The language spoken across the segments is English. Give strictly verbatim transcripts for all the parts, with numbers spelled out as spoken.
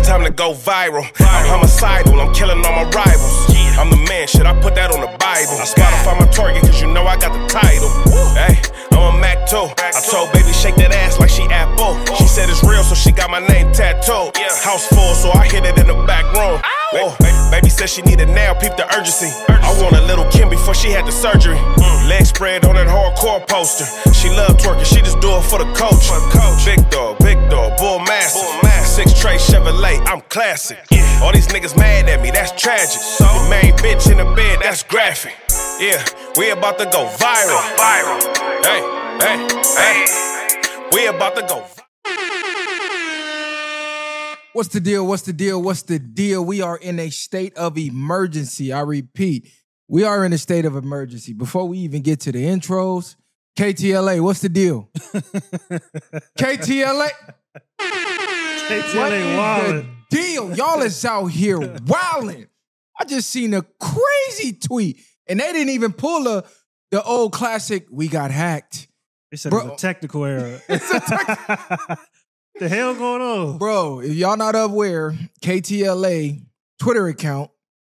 it's time to go viral. I'm homicidal, I'm killing all my rivals. I'm the man, shit, I put that on the Bible. I Spotify my target, cause you know I got the title. Hey, I'm a Mac too. I told baby shake that ass like she Apple. She said it's real, so she got my name tattooed. House full, so I hit it in the back room. Whoa, baby said she need it now, peep the urgency. I want a little Kim before she had the surgery. Leg spread on that hardcore poster. She love twerking, she just do it for the coach. Big dog, big dog, bull massive. Six tray Chevrolet, I'm classic. All these niggas mad at me, that's tragic. The main bitch in the bed, that's graphic. Yeah, we about to go viral. Viral. Hey, hey, hey. We about to go viral. What's the deal? What's the deal? What's the deal? We are in a state of emergency. I repeat, we are in a state of emergency. Before we even get to the intros, K T L A, what's the deal? K T L A. K T L A wildin'. The deal? Y'all is out here wildin'. I just seen a crazy tweet, and they didn't even pull a, the old classic, we got hacked. They said Bro. it was a technical error. It's a tech- The hell going on? Bro, if y'all not aware, K T L A Twitter account,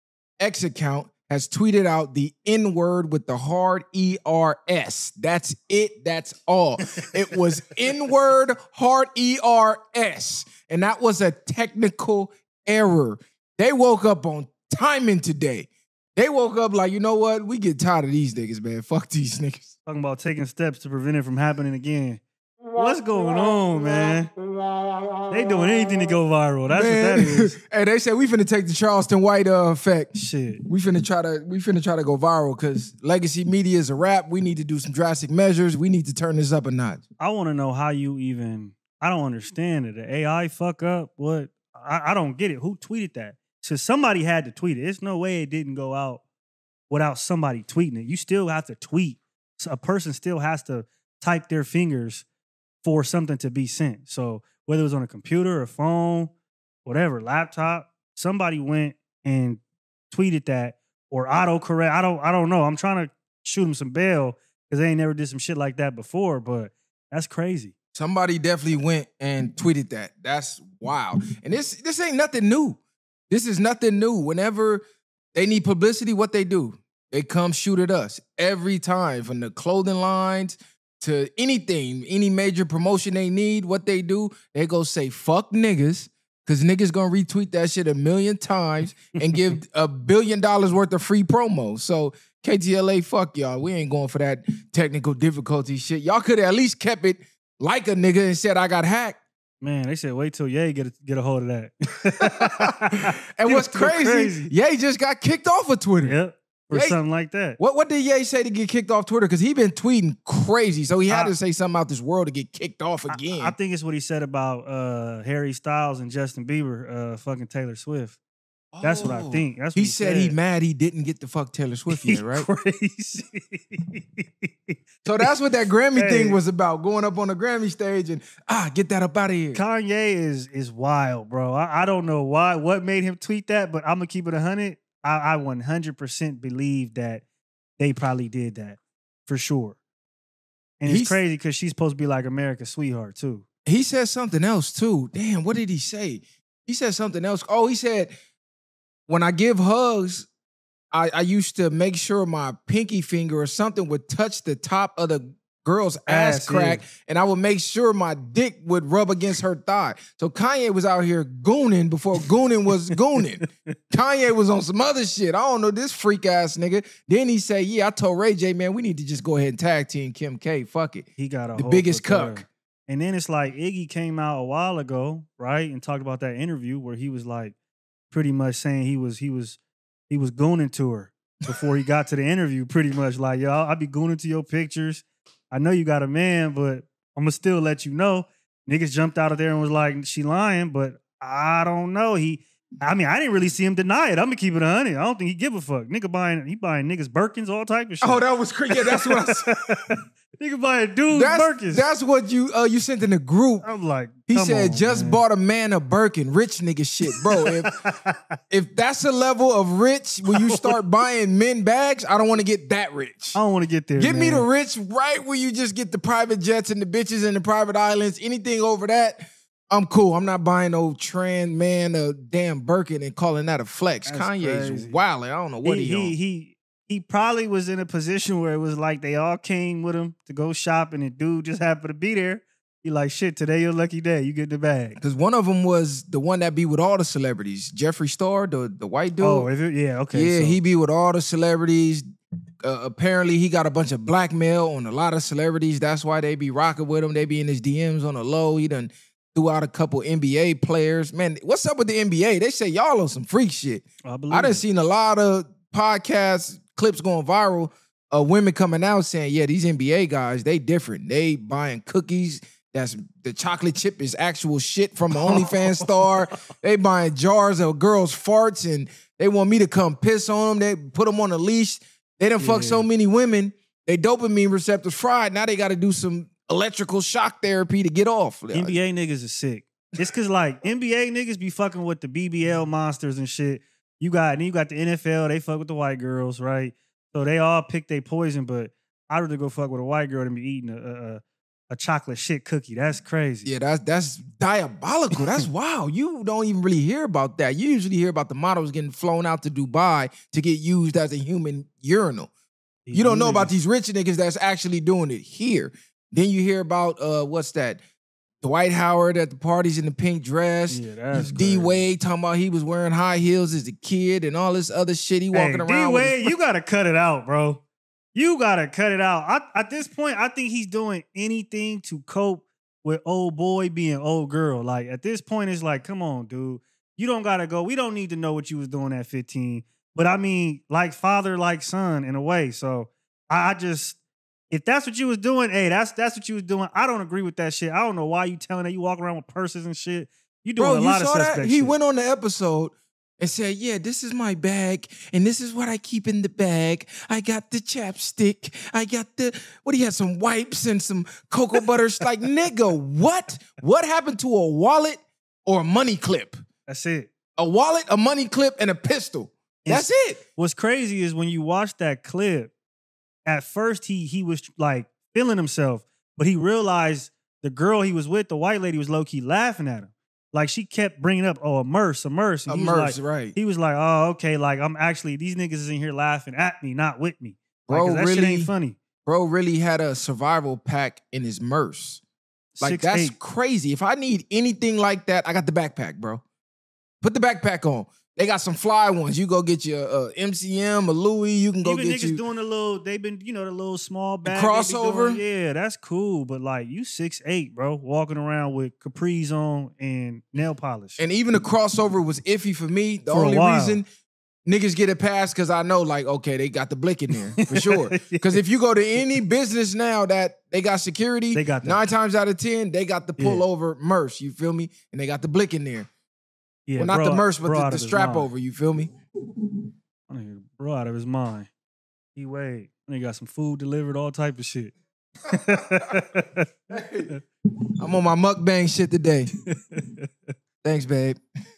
X account, has tweeted out the N-word with the hard E R S. That's it. That's all. It was N-word, hard E R S. And that was a technical error. They woke up on timing today. They woke up like, you know what? We get tired of these niggas, man. Fuck these niggas. Talking about taking steps to prevent it from happening again. What's going on, man? They doing anything to go viral. That's Man. what that is. Hey, they said we finna take the Charleston White uh, effect. Shit. We finna try to we finna try to go viral because legacy media is a wrap. We need to do some drastic measures. We need to turn this up a notch. I want to know how you even. I don't understand it. The A I fuck up. What? I, I don't get it. Who tweeted that? So somebody had to tweet it. There's no way it didn't go out without somebody tweeting it. You still have to tweet. So a person still has to type their fingers for something to be sent. So whether it was on a computer, a phone, whatever, laptop, somebody went and tweeted that or autocorrect. I don't, I don't know. I'm trying to shoot them some bail because they ain't never did some shit like that before, but that's crazy. Somebody definitely went and tweeted that. That's wild. And this this ain't nothing new. This is nothing new. Whenever they need publicity, what they do? They come shoot at us every time, from the clothing lines to anything, any major promotion they need. What they do, they go say, fuck niggas, because niggas gonna retweet that shit a million times and give a billion dollars worth of free promo. So K T L A, fuck y'all. We ain't going for that technical difficulty shit. Y'all could have at least kept it like a nigga and said I got hacked. Man, they said wait till Ye get a, get a hold of that. And what's crazy, crazy, Ye just got kicked off of Twitter. Yep. Or Ye, something like that. What what did Ye say to get kicked off Twitter? Because he been tweeting crazy, so he had I, to say something out this world to get kicked off again. I, I think it's what he said about uh, Harry Styles and Justin Bieber, uh, fucking Taylor Swift. That's oh, what I think. That's what he, he said, said. He mad he didn't get to fuck Taylor Swift yet, right? Crazy. So that's what that Grammy hey. thing was about, going up on the Grammy stage and, ah, get that up out of here. Kanye is is wild, bro. I, I don't know why, what made him tweet that, but I'm going to keep it one hundred. I, I one hundred percent believe that they probably did that, for sure. And it's He's, crazy because she's supposed to be like America's sweetheart, too. He said something else, too. Damn, what did he say? He said something else. Oh, he said, when I give hugs, I, I used to make sure my pinky finger or something would touch the top of the girl's ass, ass crack, yeah. and I would make sure my dick would rub against her thigh. So Kanye was out here gooning before gooning was gooning. Kanye was on some other shit. I don't know, this freak ass nigga. Then he say, yeah, I told Ray J, man, we need to just go ahead and tag team Kim K. Fuck it. He got a the biggest cuck. There. And then it's like Iggy came out a while ago, right, and talked about that interview where he was like pretty much saying he was he was he was gooning to her before he got to the interview. Pretty much like, yo, I'll be gooning to your pictures. I know you got a man, but I'm going to still let you know. Niggas jumped out of there and was like, she lying, but I don't know. He, I mean, I didn't really see him deny it. I'm going to keep it one hundred. I don't think he give a fuck. Nigga buying, he buying niggas Birkins, all type of shit. Oh, that was crazy. Yeah, that's what I said. Nigga buying dudes that's, Birkins. That's what you uh, you sent in the group. I'm like, he said, on, just man. bought a man a Birkin. Rich nigga shit. Bro, if, if that's a level of rich when you start buying men bags, I don't want to get that rich. I don't want to get there, Give man. me the rich right where you just get the private jets and the bitches and the private islands. Anything over that, I'm cool. I'm not buying no trans man a damn Birkin and calling that a flex. That's Kanye's crazy. wilding. I don't know what he, he, he on. he he probably was in a position where it was like they all came with him to go shopping, and dude just happened to be there. He like, shit, today your lucky day. You get the bag. Because one of them was the one that be with all the celebrities. Jeffree Star, the, the white dude. Oh, if it, yeah, okay. yeah, so- he be with all the celebrities. Uh, apparently, he got a bunch of blackmail on a lot of celebrities. That's why they be rocking with him. They be in his D Ms on the low. He done threw out a couple N B A players. Man, what's up with the N B A? They say y'all on some freak shit. I believe I done it. seen a lot of podcast clips going viral of women coming out saying, yeah, these N B A guys, they different. They buying cookies. That's the chocolate chip is actual shit from the OnlyFans star. They buying jars of girls' farts and they want me to come piss on them. They put them on a leash. They done fuck Yeah. so many women. They dopamine receptors fried. Now they got to do some electrical shock therapy to get off. N B A niggas is sick. It's cause like N B A niggas be fucking with the B B L monsters and shit. You got, and then you got the N F L, they fuck with the white girls, right? So they all pick their poison, but I'd rather go fuck with a white girl than be eating a, a, a chocolate shit cookie. That's crazy. Yeah, that's that's diabolical. That's wild. You don't even really hear about that. You usually hear about the models getting flown out to Dubai to get used as a human urinal. You don't know about these rich niggas that's actually doing it here. Then you hear about uh, what's that? Dwight Howard at the parties in the pink dress. Yeah, that's D crazy. Wade talking about he was wearing high heels as a kid and all this other shit. He walking Hey, around with his D-Wade, you gotta cut it out, bro. You gotta cut it out. I, at this point, I think he's doing anything to cope with old boy being old girl. Like at this point, it's like, come on, dude. You don't gotta go. We don't need to know what you was doing at fifteen. But I mean, like father, like son, in a way. So I, I just, if that's what you was doing, hey, that's that's what you was doing. I don't agree with that shit. I don't know why you telling that you walking around with purses and shit. You doing Bro, a you lot of saw suspect that? He shit. went on the episode and said, yeah, this is my bag, and this is what I keep in the bag. I got the chapstick. I got the, what, he had some wipes and some cocoa butter. Like, nigga, what? What happened to a wallet or a money clip? That's it. A wallet, a money clip, and a pistol. That's it. What's crazy is when you watch that clip, at first he he was like feeling himself, but he realized the girl he was with, the white lady, was low-key laughing at him. Like she kept bringing up, oh, a merce, a merce. And A he was merce, like, right. He was like, oh, okay, like I'm actually, these niggas is in here laughing at me, not with me. Like, Bro, 'cause that shit really- ain't funny. Bro really had a survival pack in his merce. Like, Six, that's eight. crazy. If I need anything like that, I got the backpack, bro. Put the backpack on. They got some fly ones. You go get your uh, M C M, a Louis. You can go Even get niggas you. doing a little, they've been, you know, the little small bag. they be crossover? doing. Yeah, that's cool. But like, you six eight, bro, walking around with capris on and nail polish. And even the crossover was iffy for me. The For a only while. reason niggas get it passed because I know, like, okay, they got the blick in there for sure. Because if you go to any business now that they got security, They got that. nine times out of ten, they got the Yeah. pullover merce. You feel me? And they got the blick in there. yeah, well, not bro, the merce, but bro the, out the of his strap mind. over. You feel me? I nigga, bro out of his mind. He wait. They got some food delivered, all type of shit. I'm on my mukbang shit today. Thanks, babe.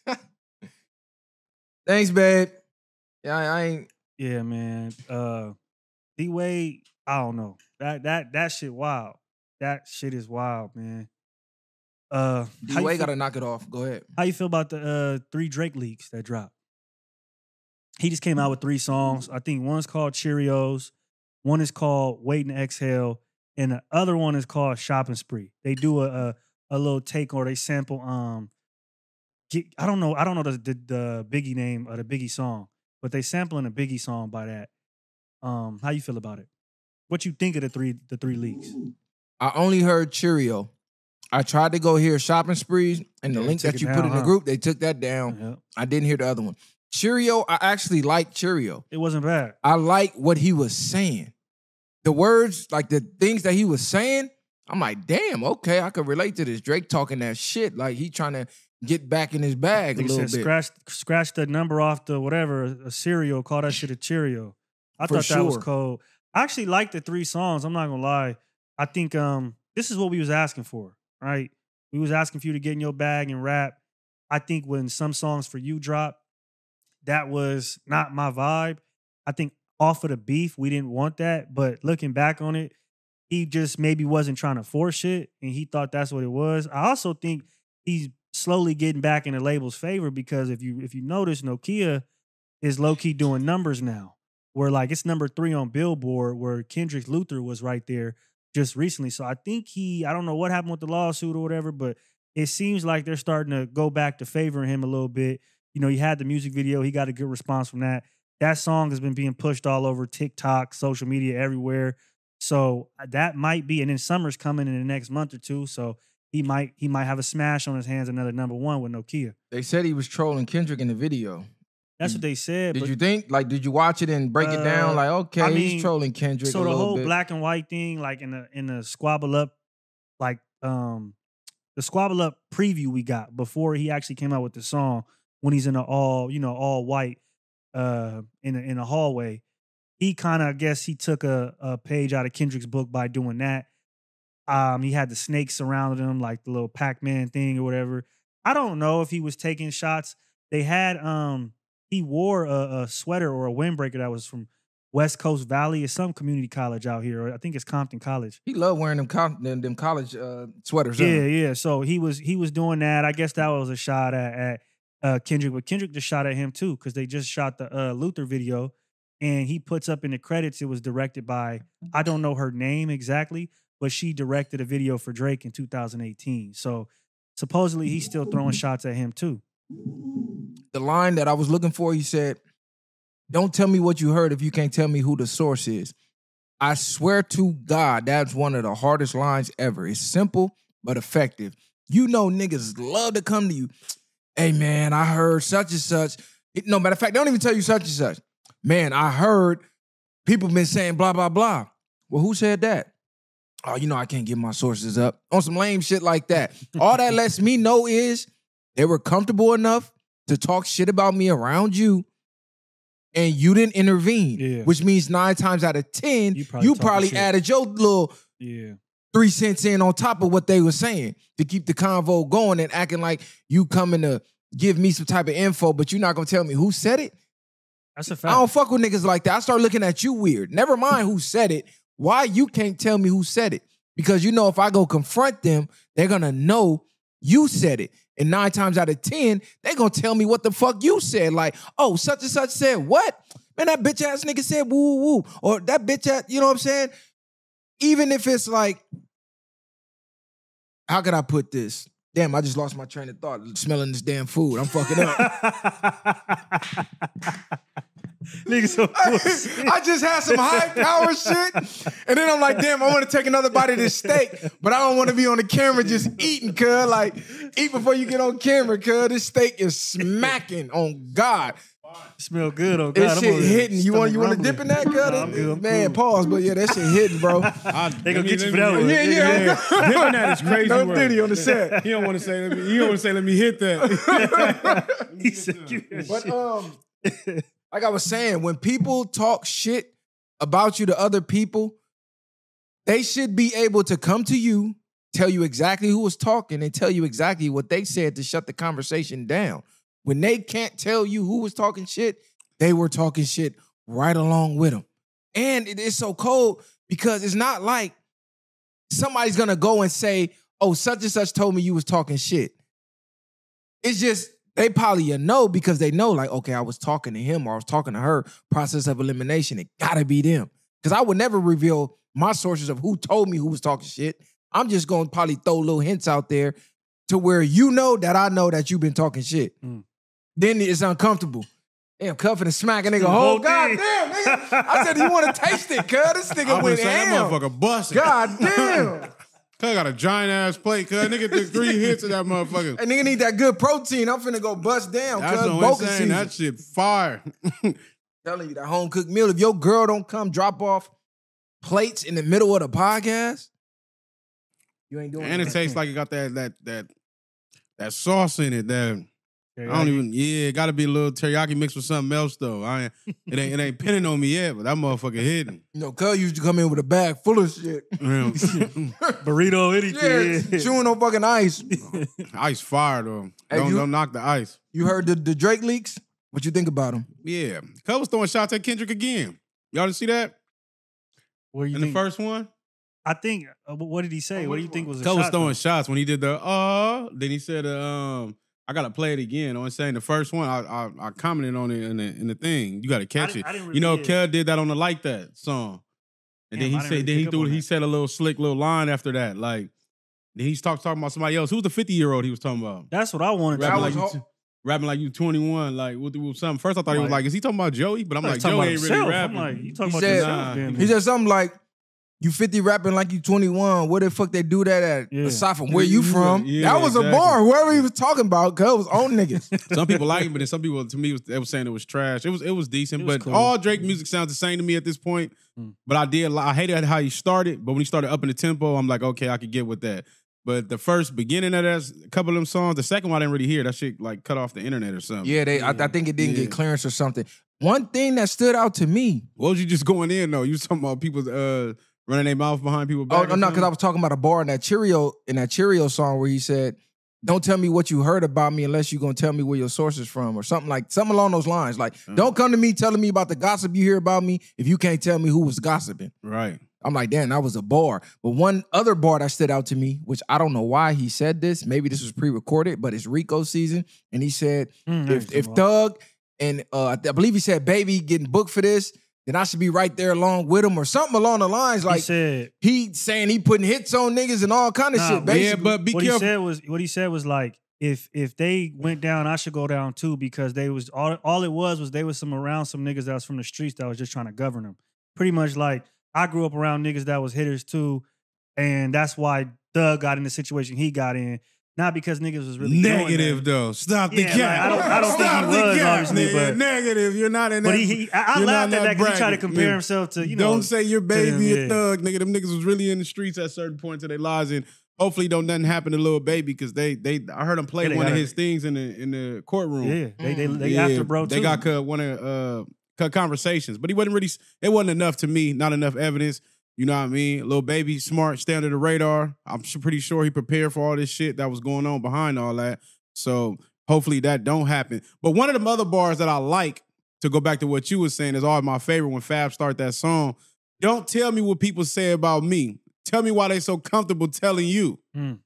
Thanks, babe. Yeah, I, I ain't. Yeah, man. Uh D Wade, I don't know. That that that shit wild. That shit is wild, man. Uh D how you Wade feel- gotta knock it off. Go ahead. How you feel about the uh, three Drake leaks that dropped? He just came out with three songs. I think one's called Cheerios, one is called Wait and Exhale, and the other one is called Shopping Spree. They do a a, a little take, or they sample. Um, get, I don't know. I don't know the, the the Biggie name or the Biggie song, but they sampling a Biggie song by that. Um, how you feel about it? What you think of the three the three leaks? I only heard Cheerio. I tried to go hear Shopping Sprees, and the Yeah, link took that it you down, put in the huh? group, they took that down. Yeah, I didn't hear the other one. Cheerio, I actually like Cheerio. it wasn't bad. I like what he was saying. The words, like the things that he was saying, I'm like, damn, okay, I could relate to this. Drake talking that shit. Like he trying to get back in his bag a Nigga little said bit. scratch scratch the number off the whatever a cereal. Call that shit a Cheerio. I For thought that was sure. cold. I actually liked the three songs. I'm not gonna lie. I think um this is what we was asking for, right? We was asking for you to get in your bag and rap. I think when some songs for you drop, that was not my vibe. I think off of the beef, we didn't want that. But looking back on it, he just maybe wasn't trying to force shit, and he thought that's what it was. I also think he's slowly getting back in the label's favor because if you if you notice, Nokia is low key doing numbers now. Where like it's number three on Billboard, where Kendrick Luther was right there just recently. So I think he, I don't know what happened with the lawsuit or whatever, but it seems like they're starting to go back to favoring him a little bit. You know, he had the music video. He got a good response from that. That song has been being pushed all over TikTok, social media, everywhere. So that might be, and then Summer's coming in the next month or two. So he might he might have a smash on his hands, another number one with Nokia. They said he was trolling Kendrick in the video. That's what they said. Did but, you think? Like, did you watch it and break uh, it down? Like, okay, I mean, he's trolling Kendrick so a the little whole bit. black and white thing, like in the in the squabble up, like um the squabble up preview we got before he actually came out with the song when he's in a all you know all white uh in a, in a hallway. He kind of, I guess, he took a, a page out of Kendrick's book by doing that. Um, he had the snakes surrounding him, like the little Pac-Man thing or whatever. I don't know if he was taking shots. They had um. He wore a, a sweater or a windbreaker that was from West Coast Valley. It's some community college out here. I think it's Compton College. He loved wearing them com- them, them college uh, sweaters. Yeah, huh? yeah. So he was he was doing that. I guess that was a shot at, at uh, Kendrick, but Kendrick just shot at him too because they just shot the uh, Luther video, and he puts up in the credits it was directed by, I don't know her name exactly, but she directed a video for Drake in two thousand eighteen. So supposedly he's still throwing shots at him too. The line that I was looking for, he said, "Don't tell me what you heard if you can't tell me who the source is." I swear to God, that's one of the hardest lines ever. It's simple but effective. You know niggas love to come to you. Hey, man, I heard such and such. It, no, matter of fact, they don't even tell you such and such. Man, I heard people been saying blah, blah, blah. Well, who said that? Oh, you know I can't get my sources up. On some lame shit like that. All that lets me know is they were comfortable enough to talk shit about me around you, and you didn't intervene. Yeah. Which means nine times out of ten, You you probably probably, talking shit. added your little Yeah. three cents in on top of what they were saying to keep the convo going and acting like you coming to give me some type of info, but you're not gonna tell me who said it. That's a I fact. don't fuck with niggas like that. I start looking at you weird. Never mind who said it. Why you can't tell me who said it? Because you know if I go confront them, they're gonna know you said it. And nine times out of ten, they gonna tell me what the fuck you said. Like, oh, such and such said what? Man, that bitch ass nigga said woo woo woo. Or that bitch ass, you know what I'm saying? Even if it's like, how could I put this? Damn, I just lost my train of thought smelling this damn food. I'm fucking up. Nigga, so I just had some high power shit, and then I'm like, damn, I want to take another bite of this steak, but I don't want to be on the camera just eating, cuz. Like, eat before you get on camera, cuz. This steak is smacking on God. smell good on God. This I'm shit over here hitting. You want you want to stomach dip in that, cuz? Nah, I'm good, I'm Man, cool. pause, but yeah, that shit hitting, bro. I, They gonna get you for that let one. me- Yeah, yeah. Dipping that is crazy. No word. Diddy on the set. He don't want to say. Let me, he don't want to say. Let me hit that. He said, "Give me that But shit." um, like I was saying, when people talk shit about you to other people, they should be able to come to you, tell you exactly who was talking, and tell you exactly what they said to shut the conversation down. When they can't tell you who was talking shit, they were talking shit right along with them. And it is so cold because it's not like somebody's gonna go and say, oh, such and such told me you was talking shit. It's just, they probably a know because they know, like, okay, I was talking to him or I was talking to her. Process of elimination, it gotta be them. Because I would never reveal my sources of who told me who was talking shit. I'm just gonna probably throw little hints out there to where you know that I know that you've been talking shit. Mm. Then it's uncomfortable. Damn, cuffing and smacking nigga. The Oh, whole God thing. damn, nigga. I said, you want to taste it, cuz? This I nigga was went saying that ham. motherfucker busted. God damn. Cuz got a giant ass plate. Cuz nigga took three hits of that motherfucker. And nigga need that good protein. I'm finna go bust down, That's cuz what I'm boca saying. season. That shit fire. Telling you, that home cooked meal. If your girl don't come drop off plates in the middle of the podcast, you ain't doing And it tastes like it got that that that that sauce in it. That I don't even. Yeah, it got to be a little teriyaki mixed with something else though. I ain't, it ain't it ain't pinning on me yet, but that motherfucker hitting. You know, cuz used to come in with a bag full of shit. Yeah. burrito, anything. Yeah, chewing on fucking ice. Ice fire though. Hey, don't you- don't knock the ice. You heard the, the Drake leaks? What you think about him? Yeah, Cuz was throwing shots at Kendrick again. Y'all didn't see that Where you in the think? first one? I think. Uh, what did he say? What do you think was a Cuz shot? was throwing though? shots when he did the uh. Then he said, uh, um, I gotta play it again. I'm saying the first one, I I, I commented on it in the in the thing. You gotta catch I it. I didn't really you know, hear. Cuz did that on the Like That song, and Damn, then I he didn't said, really then he pick up threw, on he that. said a little slick little line after that, like. Then he's talk, talking about somebody else. Who's the fifty year old he was talking about? That's what I wanted to Rapping know. like, was you, ho- rapping like you twenty-one, like with, with something. First I thought he was Like- like, is he talking about Joey? But I'm I like, thought he was Joey ain't talking really about rapping. himself. I'm like, you talking He about said- yourself? Nah. damn He near. said something like, "You fifty rapping like you twenty-one. Where the fuck they do that at? Yeah. Aside from where you from?" Yeah, that was exactly. a bar. Whoever he was talking about, cuz was on niggas. Some people like it, but then some people to me was, they were saying it was trash. It was it was decent, It was but cool. all Drake music sounds the same to me at this point. Mm. But I did li- I hated how he started, but when he started up in the tempo, I'm like, okay, I could get with that. But the first beginning of that, a couple of them songs, the second one I didn't really hear. That shit like cut off the internet or something. Yeah, they. I, I think it didn't Yeah. get clearance or something. One thing that stood out to me. What was you just going in though? You was talking about people uh, running their mouth behind people back. Oh or no, no, because I something? was talking about a bar in that Cheerio in that Cheerio song where he said, "Don't tell me what you heard about me unless you're gonna tell me where your source is from," or something like something along those lines. Like, Uh. don't come to me telling me about the gossip you hear about me if you can't tell me who was gossiping. Right. I'm like, damn, that was a bar. But one other bar that stood out to me, which I don't know why he said this. Maybe this was pre-recorded, but it's Rico season, and he said, Mm, if there if you go. Thug and uh, I believe he said Baby getting booked for this, then I should be right there along with him or something along the lines. he Like said, he saying he putting hits on niggas and all kind of Nah, shit. yeah, Basically. Yeah, but be what careful. he said was what he said was like, if if they went down, I should go down too, because they was all all it was was they was some around some niggas that was from the streets that was just trying to govern them. Pretty much like I grew up around niggas that was hitters too, and that's why Thug got in the situation he got in. Not because niggas was really doing Negative that. though. Stop the Yeah, like, cap. I don't- I don't think Stop he the was, cap, obviously, nigga. but- Negative. You're not in that. But he, he I, I you're not laughed in at that because he tried to bracket, compare nigga. himself to you know. Don't say your baby them, a yeah. thug, nigga. Them niggas was really in the streets at certain points of their lives, and hopefully don't nothing happen to Lil Baby because they they I heard him play Yeah, they one of gotta- his things in the in the courtroom. Yeah, they they, they Yeah, after bro too. They got cut one of uh cut conversations, but he wasn't really. It wasn't enough to me. Not enough evidence. You know what I mean? Lil Baby, smart, stay under the radar. I'm s- pretty sure he prepared for all this shit that was going on behind all that. So hopefully that don't happen. But one of the other bars that I like, to go back to what you were saying, is always my favorite when Fab start that song. Don't tell me what people say about me. Tell me why they so comfortable telling you. Mm.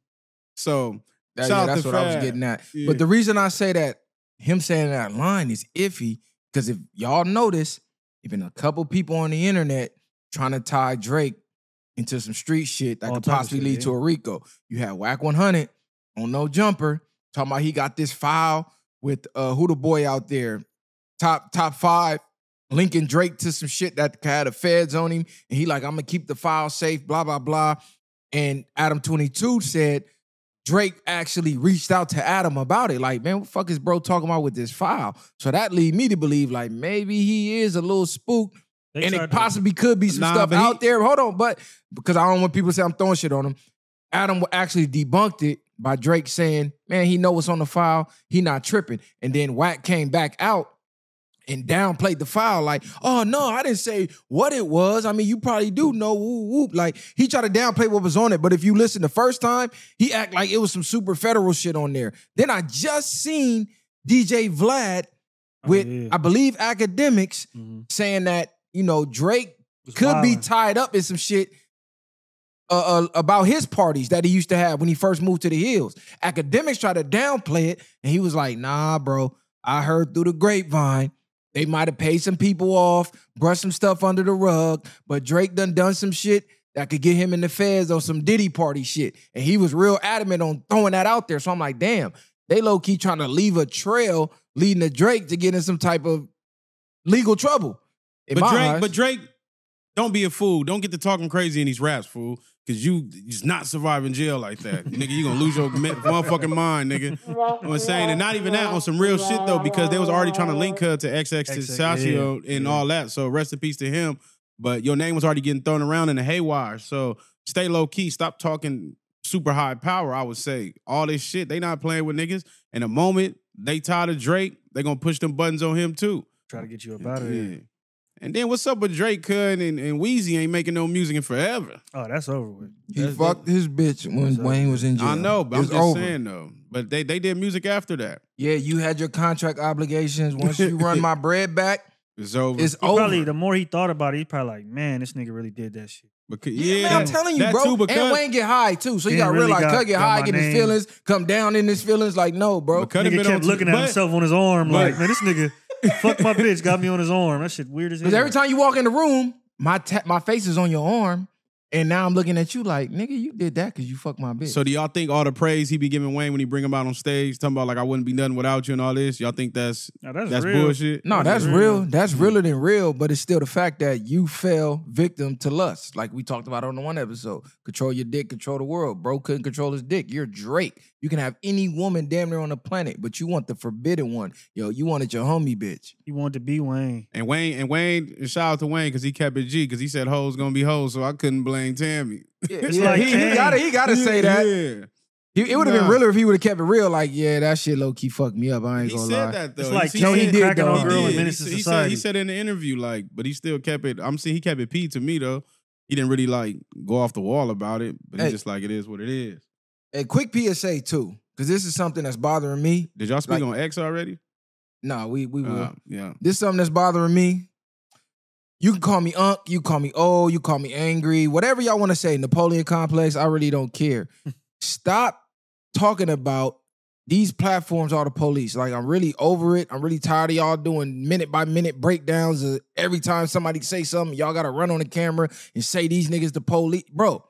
So That- shout yeah, out that's to what I was Fab. getting at. Yeah. But the reason I say that him saying that line is iffy because if y'all notice, even a couple people on the internet trying to tie Drake into some street shit that All could type of possibly shit, lead yeah. to a RICO. You had Whack one hundred on No Jumper talking about he got this file with uh, who the boy out there, top top five, linking Drake to some shit that had the feds on him, and he like, I'm gonna keep the file safe, blah blah blah. And Adam twenty-two said Drake actually reached out to Adam about it. Like, man, what the fuck is bro talking about with this file? So that lead me to believe like maybe he is a little spooked. They And tried it to- possibly could be some Nah, stuff but he- out there. Hold on, but because I don't want people to say I'm throwing shit on him. Adam actually debunked it by Drake saying, man, he know what's on the file. He not tripping. And then Wack came back out and downplayed the file like, oh, no, I didn't say what it was. I mean, you probably do know, whoop, whoop. Like, he tried to downplay what was on it. But if you listen the first time, he act like it was some super federal shit on there. Then I just seen D J Vlad Oh, with, yeah. I believe, Academics Mhm. saying that, you know, Drake Was could be wildin'. tied up in some shit uh, uh, about his parties that he used to have when he first moved to the hills. Academics tried to downplay it, and he was like, nah, bro, I heard through the grapevine. They might have paid some people off, brushed some stuff under the rug, but Drake done done some shit that could get him in the feds on some Diddy party shit. And he was real adamant on throwing that out there. So I'm like, damn, they low-key trying to leave a trail leading to Drake to get in some type of legal trouble. In But my Drake, eyes. but Drake, don't be a fool. Don't get to talking crazy in these raps, fool. Cause you just not surviving jail like that. Nigga, you gonna lose your me- motherfucking mind, nigga. You know what I'm saying? And not even that, on some real shit though, because they was already trying to link her to X X X X, Tentacion yeah, and yeah. all that. So rest in peace to him. But your name was already getting thrown around in the haywire. So stay low key. Stop talking super high power, I would say. All this shit, they not playing with niggas. And the moment they tired of Drake, they gonna push them buttons on him too. Try to get you up out of there. Yeah. And then what's up with Drake, Cud, and, and Weezy ain't making no music in forever. Oh, that's over with. He That's- fucked his bitch when That's Wayne was in jail. I know, but It I'm was just over. saying though. But they they did music after that. Yeah, you had your contract obligations. Once you run my bread back, It's over. it's He over. probably the more he thought about it, he probably like, man, this nigga really did that shit. Because, Yeah, yeah, man, I'm telling you, that bro. too, because, and Wayne get high too, so you He gotta really realize, got- Cuz get got high, my get his name. feelings, come down in his feelings. Like, no, bro. But Cud have Nigga been kept on looking t- at but- himself on his arm, but- like, man, this nigga fuck my bitch, got me on his arm. That shit weird as hell. Because every time you walk in the room, my ta- my face is on your arm, and now I'm looking at you like, nigga, you did that because you fucked my bitch. So do y'all think all the praise he be giving Wayne when he bring him out on stage, talking about like I wouldn't be nothing without you and all this, y'all think that's Now, that's that's real. bullshit? no, that's real. real. That's realer than real, but it's still the fact that you fell victim to lust, like we talked about on the one episode. Control your dick, control the world. Bro couldn't control his dick. You're Drake. You can have any woman damn near on the planet, but you want the forbidden one. Yo, you wanted your homie bitch. He wanted to be Wayne. And Wayne and Wayne, and shout out to Wayne because he kept it G because he said hoes gonna be hoes, so I couldn't blame Tammy. Yeah, It's yeah, like, he, he hey. gotta he gotta say that. Yeah. He- it would have Nah. been realer if he would have kept it real. Like, yeah, that shit low key fucked me up. I ain't He gonna said lie. that though. It's like he, No, he King did, cracking though. on He girl did. in Menace He, to he said Society. he said in the interview like, but he still kept it. I'm saying he kept it P to me though. He didn't really like go off the wall about it, but Hey. he just like it is what it is. A quick P S A too, because this is something that's bothering me. Did y'all speak Like- on X already? No, we we will. Uh, yeah. This is something that's bothering me. You can call me Unc, you call me old, you call me angry, whatever y'all want to say. Napoleon complex, I really don't care. Stop talking about these platforms are the police. Like, I'm really over it. I'm really tired of y'all doing minute by minute breakdowns of every time somebody say something, y'all gotta run on the camera and say these niggas the police. Bro,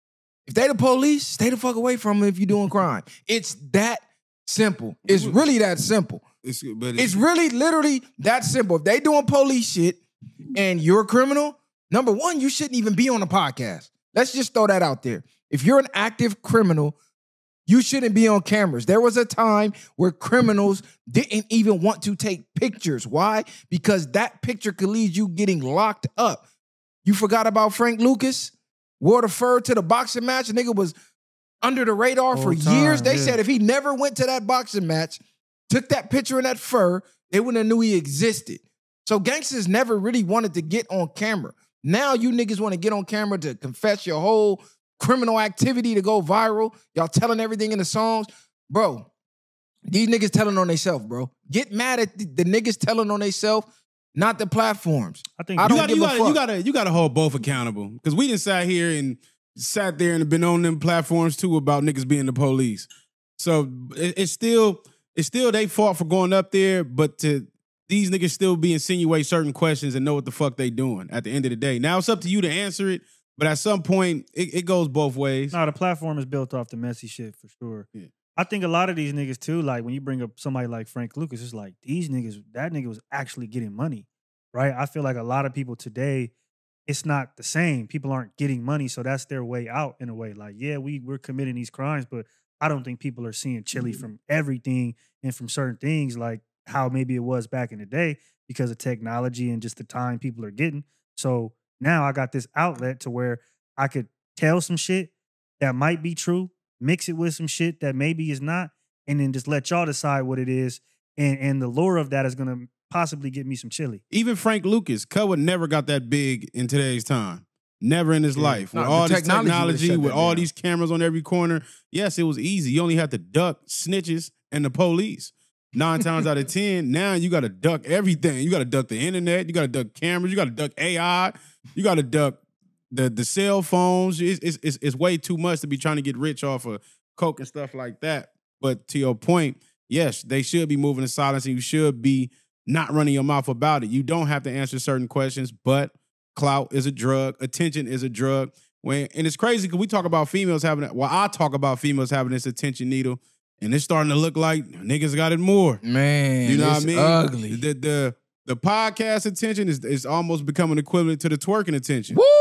if they the police, stay the fuck away from them if you doing crime. It's that simple. It's really that simple. It's but It's really literally that simple. If they doing police shit and you're a criminal, number one, you shouldn't even be on a podcast. Let's just throw that out there. If you're an active criminal, you shouldn't be on cameras. There was a time where criminals didn't even want to take pictures. Why? Because that picture could lead you getting locked up. You forgot about Frank Lucas? Wore the fur to the boxing match. The nigga was under the radar for Whole time, years. They yeah. said if he never went to that boxing match, took that picture in that fur, they wouldn't have knew he existed. So gangsters never really wanted to get on camera. Now you niggas want to get on camera to confess your whole criminal activity to go viral. Y'all telling everything in the songs. Bro, these niggas telling on themselves, bro. Get mad at the, the niggas telling on themselves, not the platforms. I think I you don't gotta, give you a gotta, fuck. you gotta, you gotta hold both accountable because we done sat here and sat there and been on them platforms too about niggas being the police. So it, it's still, it's still they fault for going up there, but to these niggas still be insinuate certain questions and know what the fuck they doing at the end of the day. Now it's up to you to answer it, but at some point it, it goes both ways. No, the platform is built off the messy shit for sure. Yeah. I think a lot of these niggas too, like when you bring up somebody like Frank Lucas, it's like these niggas, that nigga was actually getting money, right? I feel like a lot of people today, it's not the same. People aren't getting money, so that's their way out in a way. Like, yeah, we we're committing these crimes, but I don't think people are seeing chili from everything and from certain things like how maybe it was back in the day because of technology and just the time people are getting. So now I got this outlet to where I could tell some shit that might be true, mix it with some shit that maybe is not, and then just let y'all decide what it is. And and the lure of that is gonna possibly get me some chili. Even Frank Lucas, Cud would never got that big in today's time. Never in his Yeah. life. No, With the all this technology would've technology, shut with that all down. these cameras on every corner, yes, it was easy. You only had to duck snitches and the police. Nine times out of ten, now you got to duck everything. You got to duck the internet. You got to duck cameras. You got to duck A I. You got to duck the the cell phones. It's, it's, it's, it's way too much to be trying to get rich off of coke and stuff like that. But to your point, yes, they should be moving in silence and you should be not running your mouth about it. You don't have to answer certain questions, but clout is a drug. Attention is a drug. When and it's crazy because we talk about females having it. Well, I talk about females having this attention needle, and it's starting to look like niggas got it more. Man, You know what it's I mean? ugly. The the the podcast attention is is almost becoming equivalent to the twerking attention. Woo!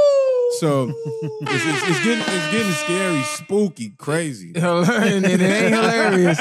So it's, it's, it's getting it's getting scary, spooky, crazy. and it ain't hilarious.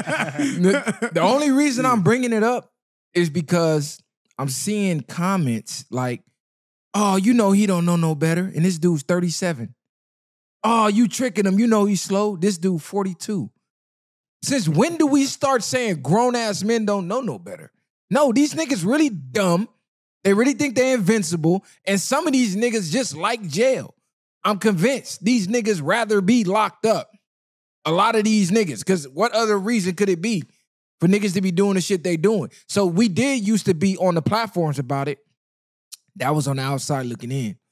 The, the only reason I'm bringing it up is because I'm seeing comments like, "Oh, you know he don't know no better," and this dude's thirty-seven. "Oh, you tricking him? You know he's slow." This dude forty-two. Since when do we start saying grown ass men don't know no better? No, these niggas really dumb. They really think they're invincible, and some of these niggas just like jail. I'm convinced these niggas rather be locked up. A lot of these niggas, because what other reason could it be for niggas to be doing the shit they doing? So we did used to be on the platforms about it. That was on the outside looking in.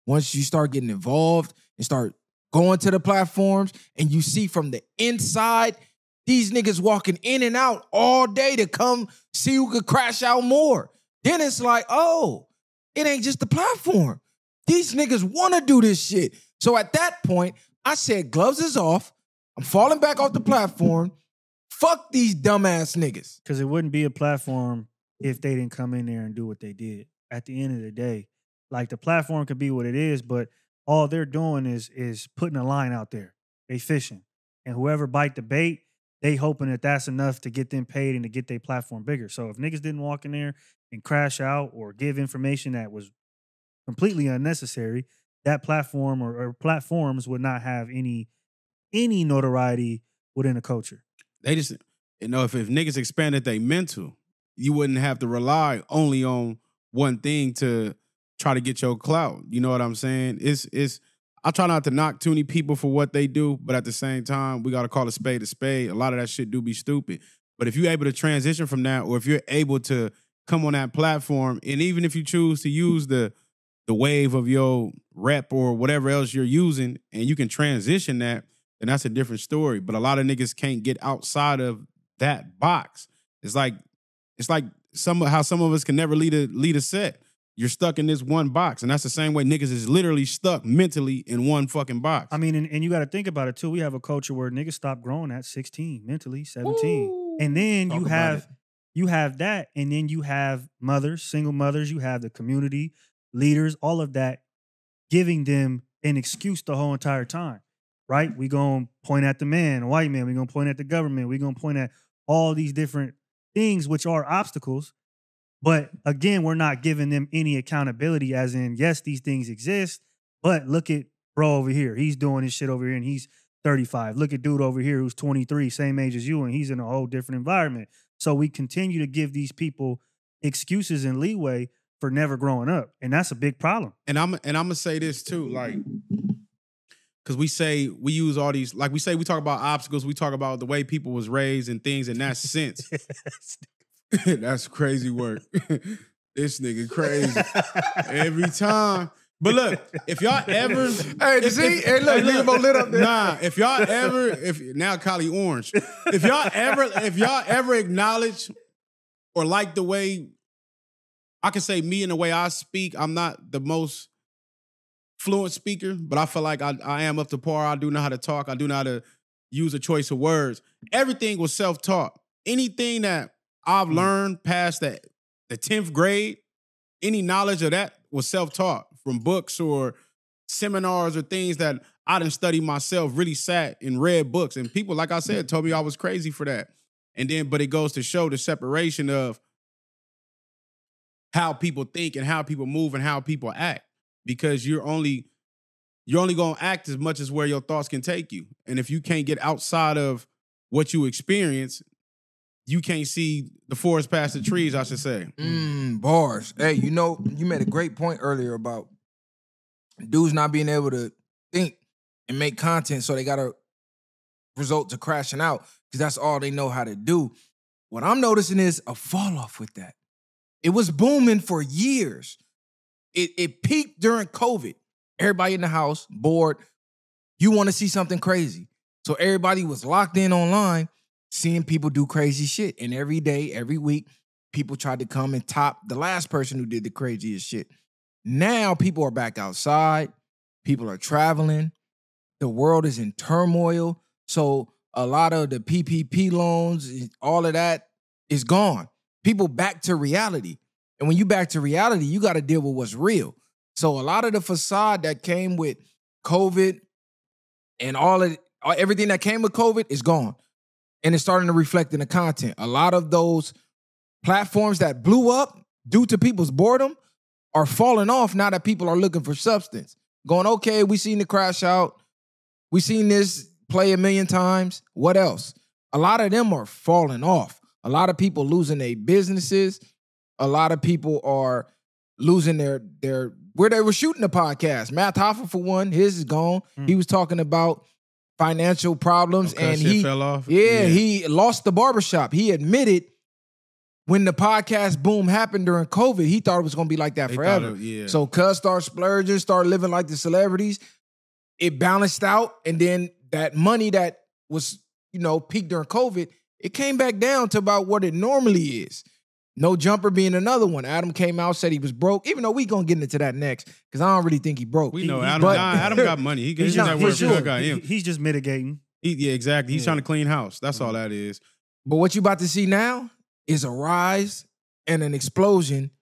once you start getting involved and start going to the platforms and you see from the inside, these niggas walking in and out all day to come see who could crash out more. Then it's like, oh, it ain't just the platform. These niggas want to do this shit. So at that point, I said, gloves is off. I'm falling back off the platform. Fuck these dumbass niggas. Because it wouldn't be a platform if they didn't come in there and do what they did. At the end of the day, like the platform could be what it is, but all they're doing is is putting a line out there. They fishing. And whoever bite the bait, they hoping that that's enough to get them paid and to get their platform bigger. So if niggas didn't walk in there and crash out or give information that was completely unnecessary, that platform or, or platforms would not have any any notoriety within the culture. They just, you know, if, if niggas expanded their mental, you wouldn't have to rely only on one thing to try to get your clout. You know what I'm saying? It's, it's, I try not to knock too many people for what they do, but at the same time, we got to call a spade a spade. A lot of that shit do be stupid. But if you're able to transition from that, or if you're able to come on that platform, and even if you choose to use the the wave of your rep or whatever else you're using, and you can transition that, then that's a different story. But a lot of niggas can't get outside of that box. It's like it's like some how some of us can never lead a lead a set. You're stuck in this one box, and that's the same way niggas is literally stuck mentally in one fucking box. I mean, and, and you got to think about it too. We have a culture where niggas stop growing at sixteen, mentally seventeen, Ooh. and then Talk you have you have that, and then you have mothers, single mothers. You have the community leaders, all of that, giving them an excuse the whole entire time. Right? We gonna point at the man, white man. We gonna point at the government. We gonna point at all these different things, which are obstacles. But again, we're not giving them any accountability as in, yes, these things exist, but look at bro over here. He's doing his shit over here and he's thirty-five. Look at dude over here who's twenty-three, same age as you, and he's in a whole different environment. So we continue to give these people excuses and leeway for never growing up. And that's a big problem. And I'm and I'm gonna say this too, like, because we say we use all these, like we say we talk about obstacles, we talk about the way people was raised and things in that sense. That's crazy work. This nigga crazy. Every time. But look, if y'all ever... Hey, if, see? If, hey, look, hey, nigga look, lit up there. Nah, if y'all ever... if Now Cali Orange. If y'all ever if y'all ever acknowledge or like the way... I can say me and the way I speak, I'm not the most fluent speaker, but I feel like I, I am up to par. I do know how to talk. I do know how to use a choice of words. Everything was self-taught. Anything that I've learned past that the tenth grade, any knowledge of that was self-taught from books or seminars or things that I didn't study myself, really sat and read books. And people, like I said, told me I was crazy for that. And then, but it goes to show the separation of how people think and how people move and how people act. Because you're only you're only gonna act as much as where your thoughts can take you. And if you can't get outside of what you experience, you can't see the forest past the trees, I should say. Mm, bars. Hey, you know, you made a great point earlier about dudes not being able to think and make content, so they gotta result to crashing out because that's all they know how to do. What I'm noticing is a fall off with that. It was booming for years. It, it peaked during COVID. Everybody in the house, bored. You want to see something crazy. So everybody was locked in online, seeing people do crazy shit. And every day, every week, people tried to come and top the last person who did the craziest shit. Now people are back outside. People are traveling. The world is in turmoil. So a lot of the P P P loans, all of that is gone. People back to reality. And when you back to reality, you got to deal with what's real. So a lot of the facade that came with COVID and all of everything that came with COVID is gone. And it's starting to reflect in the content. A lot of those platforms that blew up due to people's boredom are falling off now that people are looking for substance. Going, okay, we seen the crash out. We seen this play a million times. What else? A lot of them are falling off. A lot of people losing their businesses. A lot of people are losing their, their where they were shooting the podcast. Matt Hoffa, for one, his is gone. Mm. He was talking about financial problems. Okay, and shit he fell off. Yeah, yeah, he lost the barbershop. He admitted when the podcast boom happened during COVID, he thought it was gonna be like that They forever. thought it- yeah. So Cuz started splurging, started living like the celebrities. It balanced out, and then that money that was, you know, peaked during COVID, it came back down to about what it normally is. No Jumper being another one. Adam came out, said he was broke, even though we gonna get into that next, because I don't really think he broke. We know He- Adam. but- nah, Adam got money. He He's he's not- that for word sure. for got him. He- he's just mitigating. He, yeah, exactly. He's Yeah. trying to clean house. That's all that is. But what you about to see now is a rise and an explosion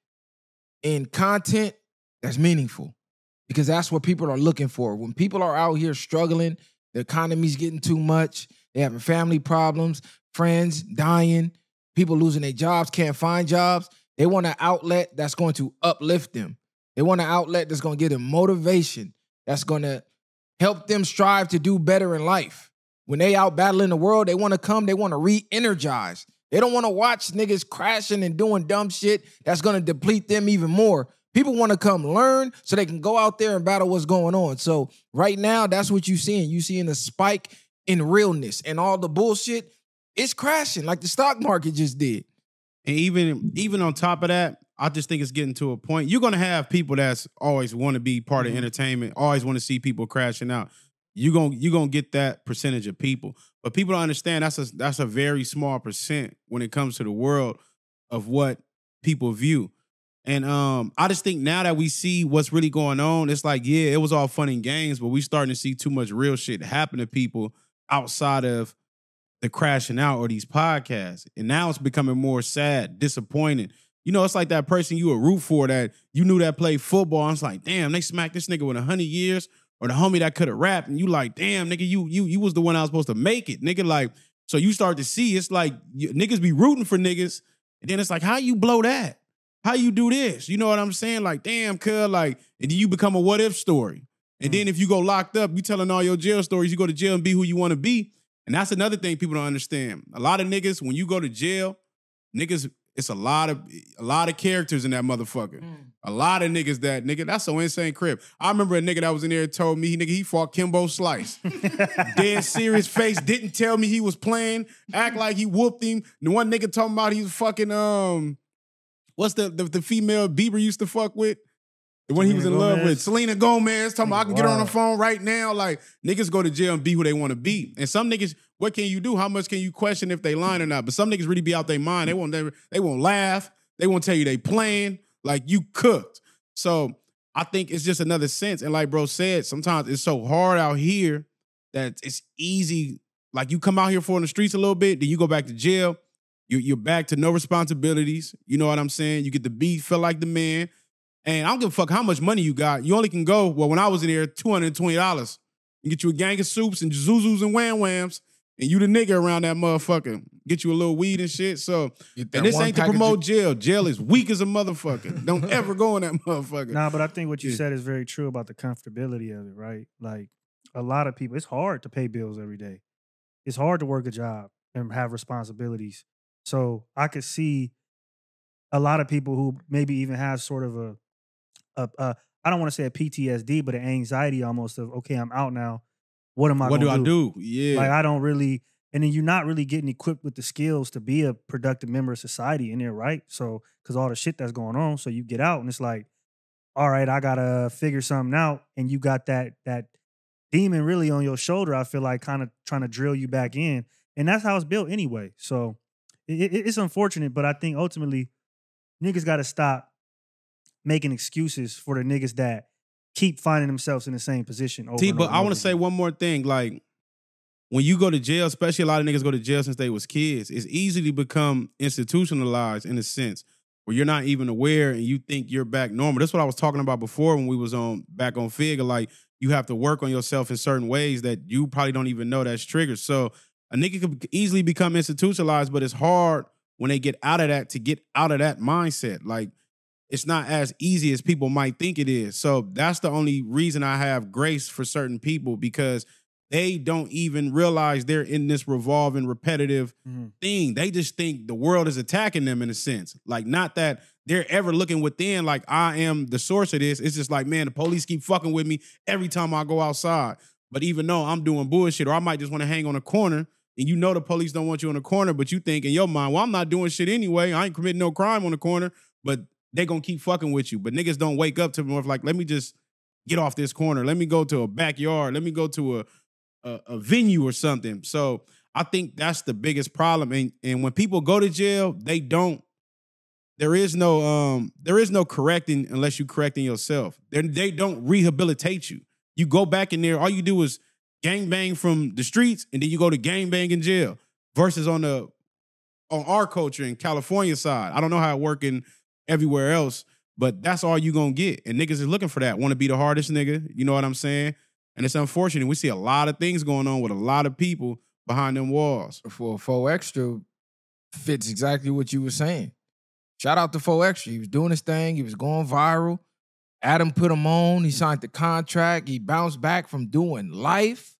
in content that's meaningful, because that's what people are looking for. When people are out here struggling, the economy's getting too much, they having family problems, friends dying, people losing their jobs, can't find jobs. They want an outlet that's going to uplift them. They want an outlet that's going to give them motivation, that's going to help them strive to do better in life. When they out battling the world, they want to come, they want to re-energize. They don't want to watch niggas crashing and doing dumb shit that's going to deplete them even more. People want to come learn so they can go out there and battle what's going on. So right now, that's what you're seeing. You seeing a spike in realness, and all the bullshit, it's crashing like the stock market just did. And even even on top of that, I just think it's getting to a point. You're gonna have people that's always want to be part of Mhm. entertainment, always want to see people crashing out. You're gonna you're gonna get that percentage of people. But people don't understand that's a that's a very small percent when it comes to the world of what people view. And um, I just think now that we see what's really going on, it's like, yeah, it was all fun and games, but we starting to see too much real shit happen to people outside of the crashing out or these podcasts. And now it's becoming more sad, disappointing. You know, it's like that person you would root for that you knew that played football. And it's like, damn, they smacked this nigga with a hundred years, or the homie that could have rapped. And you like, damn, nigga, you you you was the one I was supposed to make it. Nigga, like, so you start to see, it's like you, niggas be rooting for niggas. And then it's like, how you blow that? How you do this? You know what I'm saying? Like, damn, cuz, like, and then you become a what if story. And then if you go locked up, you telling all your jail stories, you go to jail and be who you want to be. And that's another thing people don't understand. A lot of niggas, when you go to jail, niggas, it's a lot of a lot of characters in that motherfucker. A lot of niggas that, nigga, that's so insane crib. I remember a nigga that was in there told me, nigga, he fought Kimbo Slice. Dead serious face, didn't tell me he was playing, act like he whooped him. The one nigga talking about he was fucking, um, what's the, the, the female Bieber used to fuck with? The one he was in Selena love Gomez. with. Selena Gomez, talking about I can get her on the Wow. phone right now. Like, niggas go to jail and be who they want to be. And some niggas, what can you do? How much can you question if they lying or not? But some niggas really be out their mind. They won't never, they won't laugh. They won't tell you they playing. Like, you cooked. So I think it's just another sense. And like bro said, sometimes it's so hard out here that it's easy. Like, you come out here for in the streets a little bit, then you go back to jail. You, you're back to no responsibilities. You know what I'm saying? You get the beat, feel like the man. And I don't give a fuck how much money you got. You only can go, well, when I was in there, two hundred twenty dollars. You get you a gang of soups and Zuzus and Wham Whams, and you the nigga around that motherfucker. Get you a little weed and shit. So, Get that and this one ain't to package promote of- jail. Jail is weak as a motherfucker. Don't ever go in that motherfucker. Nah, but I think what you Yeah. said is very true about the comfortability of it, right? Like, a lot of people, it's hard to pay bills every day. It's hard to work a job and have responsibilities. So I could see a lot of people who maybe even have sort of a, a, a I don't want to say a P T S D, but an anxiety almost of, okay, I'm out now. What am I what do gonna I do? Yeah. Like, I don't really, and then you're not really getting equipped with the skills to be a productive member of society in there, right? So, because all the shit that's going on, so you get out and it's like, all right, I gotta figure something out, and you got that that demon really on your shoulder. I feel like kind of trying to drill you back in, and that's how it's built anyway. So, it, it, it's unfortunate, but I think ultimately, niggas got to stop making excuses for the niggas that keep finding themselves in the same position. Over T, and but over I and want over to say again. one more thing. Like, when you go to jail, especially a lot of niggas go to jail since they was kids, it's easy to become institutionalized in a sense where you're not even aware and you think you're back normal. That's what I was talking about before when we was on back on Figure. Like, you have to work on yourself in certain ways that you probably don't even know that's triggered. So a nigga could easily become institutionalized, but it's hard when they get out of that to get out of that mindset. Like, it's not as easy as people might think it is. So that's the only reason I have grace for certain people, because they don't even realize they're in this revolving, repetitive Mhm. thing. They just think the world is attacking them in a sense. Like, not that they're ever looking within, like, I am the source of this. It's just like, man, the police keep fucking with me every time I go outside. But even though I'm doing bullshit, or I might just want to hang on a corner, and you know the police don't want you on the corner, but you think in your mind, well, I'm not doing shit anyway. I ain't committing no crime on the corner, but they gonna keep fucking with you. But niggas don't wake up to more like, let me just get off this corner. Let me go to a backyard. Let me go to a a, a venue or something. So I think that's the biggest problem. And, and when people go to jail, they don't, there is no um, there is no correcting unless you correcting yourself. They're, they don't rehabilitate you. You go back in there, all you do is gangbang from the streets, and then you go to gangbang in jail. Versus on the on our culture in California side. I don't know how it working everywhere else, but that's all you gonna get. And niggas is looking for that. Want to be the hardest nigga. You know what I'm saying? And it's unfortunate. We see a lot of things going on with a lot of people behind them walls. For four Extra fits exactly what you were saying. Shout out to four Extra. He was doing his thing. He was going viral. Adam put him on. He signed the contract. He bounced back from doing life.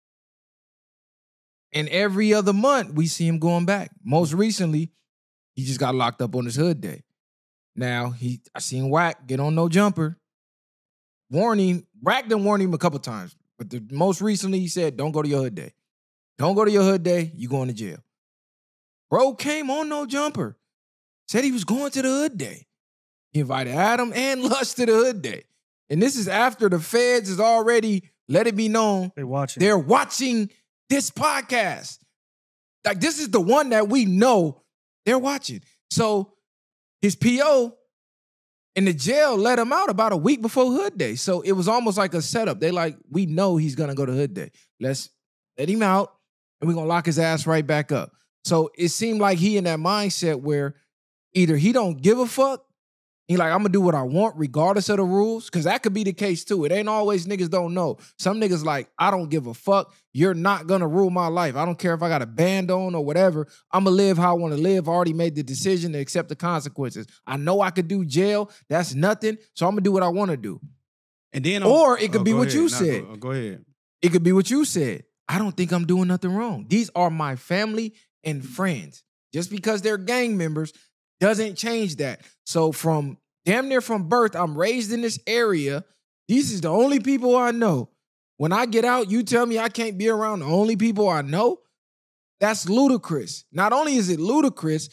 And every other month, we see him going back. Most recently, he just got locked up on his hood day. Now, he I seen Wack get on No Jumper. Warning, Wack done warned him a couple times. But the most recently, he said, don't go to your hood day. Don't go to your hood day, you going to jail. Bro came on No Jumper. Said he was going to the hood day. He invited Adam and Lush to the hood day. And this is after the feds has already let it be known. They watching. They're watching this podcast. Like, this is the one that we know they're watching. So his P O in the jail let him out about a week before hood day. So it was almost like a setup. They like, we know he's going to go to hood day. Let's let him out, and we're going to lock his ass right back up. So it seemed like he in that mindset where either he don't give a fuck, he like, I'm going to do what I want regardless of the rules, because that could be the case too. It ain't always niggas don't know. Some niggas like, I don't give a fuck. You're not going to rule my life. I don't care if I got a band on or whatever. I'm going to live how I want to live. I already made the decision to accept the consequences. I know I could do jail. That's nothing. So I'm going to do what I want to do. And then, Or it could oh, be go what ahead. you Nah, said. Go, go ahead. It could be what you said. I don't think I'm doing nothing wrong. These are my family and friends. Just because they're gang members doesn't change that. So from damn near from birth, I'm raised in this area. These is the only people I know. When I get out, you tell me I can't be around the only people I know? That's ludicrous. Not only is it ludicrous,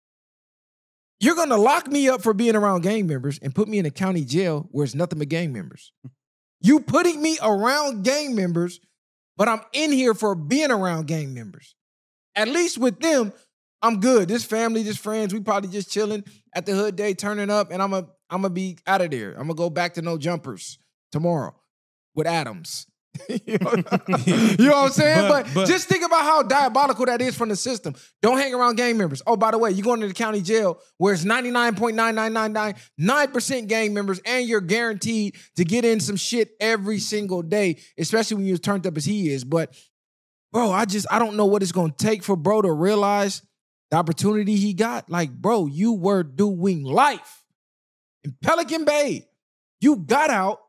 you're going to lock me up for being around gang members and put me in a county jail where it's nothing but gang members. You putting me around gang members, but I'm in here for being around gang members. At least with them, I'm good. This family, this friends, we probably just chilling at the hood day, turning up, and I'm a, I'm gonna be out of there. I'm gonna go back to No Jumpers tomorrow with Adams. you, know, you know what I'm saying? But, But- but- just think about how diabolical that is from the system. Don't hang around gang members. Oh, by the way, you're going to the county jail where it's ninety-nine point nine nine nine nine nine percent gang members, and you're guaranteed to get in some shit every single day, especially when you're turned up as he is. But bro, I just, I don't know what it's going to take for bro to realize the opportunity he got. Like, bro, you were doing life in Pelican Bay. You got out,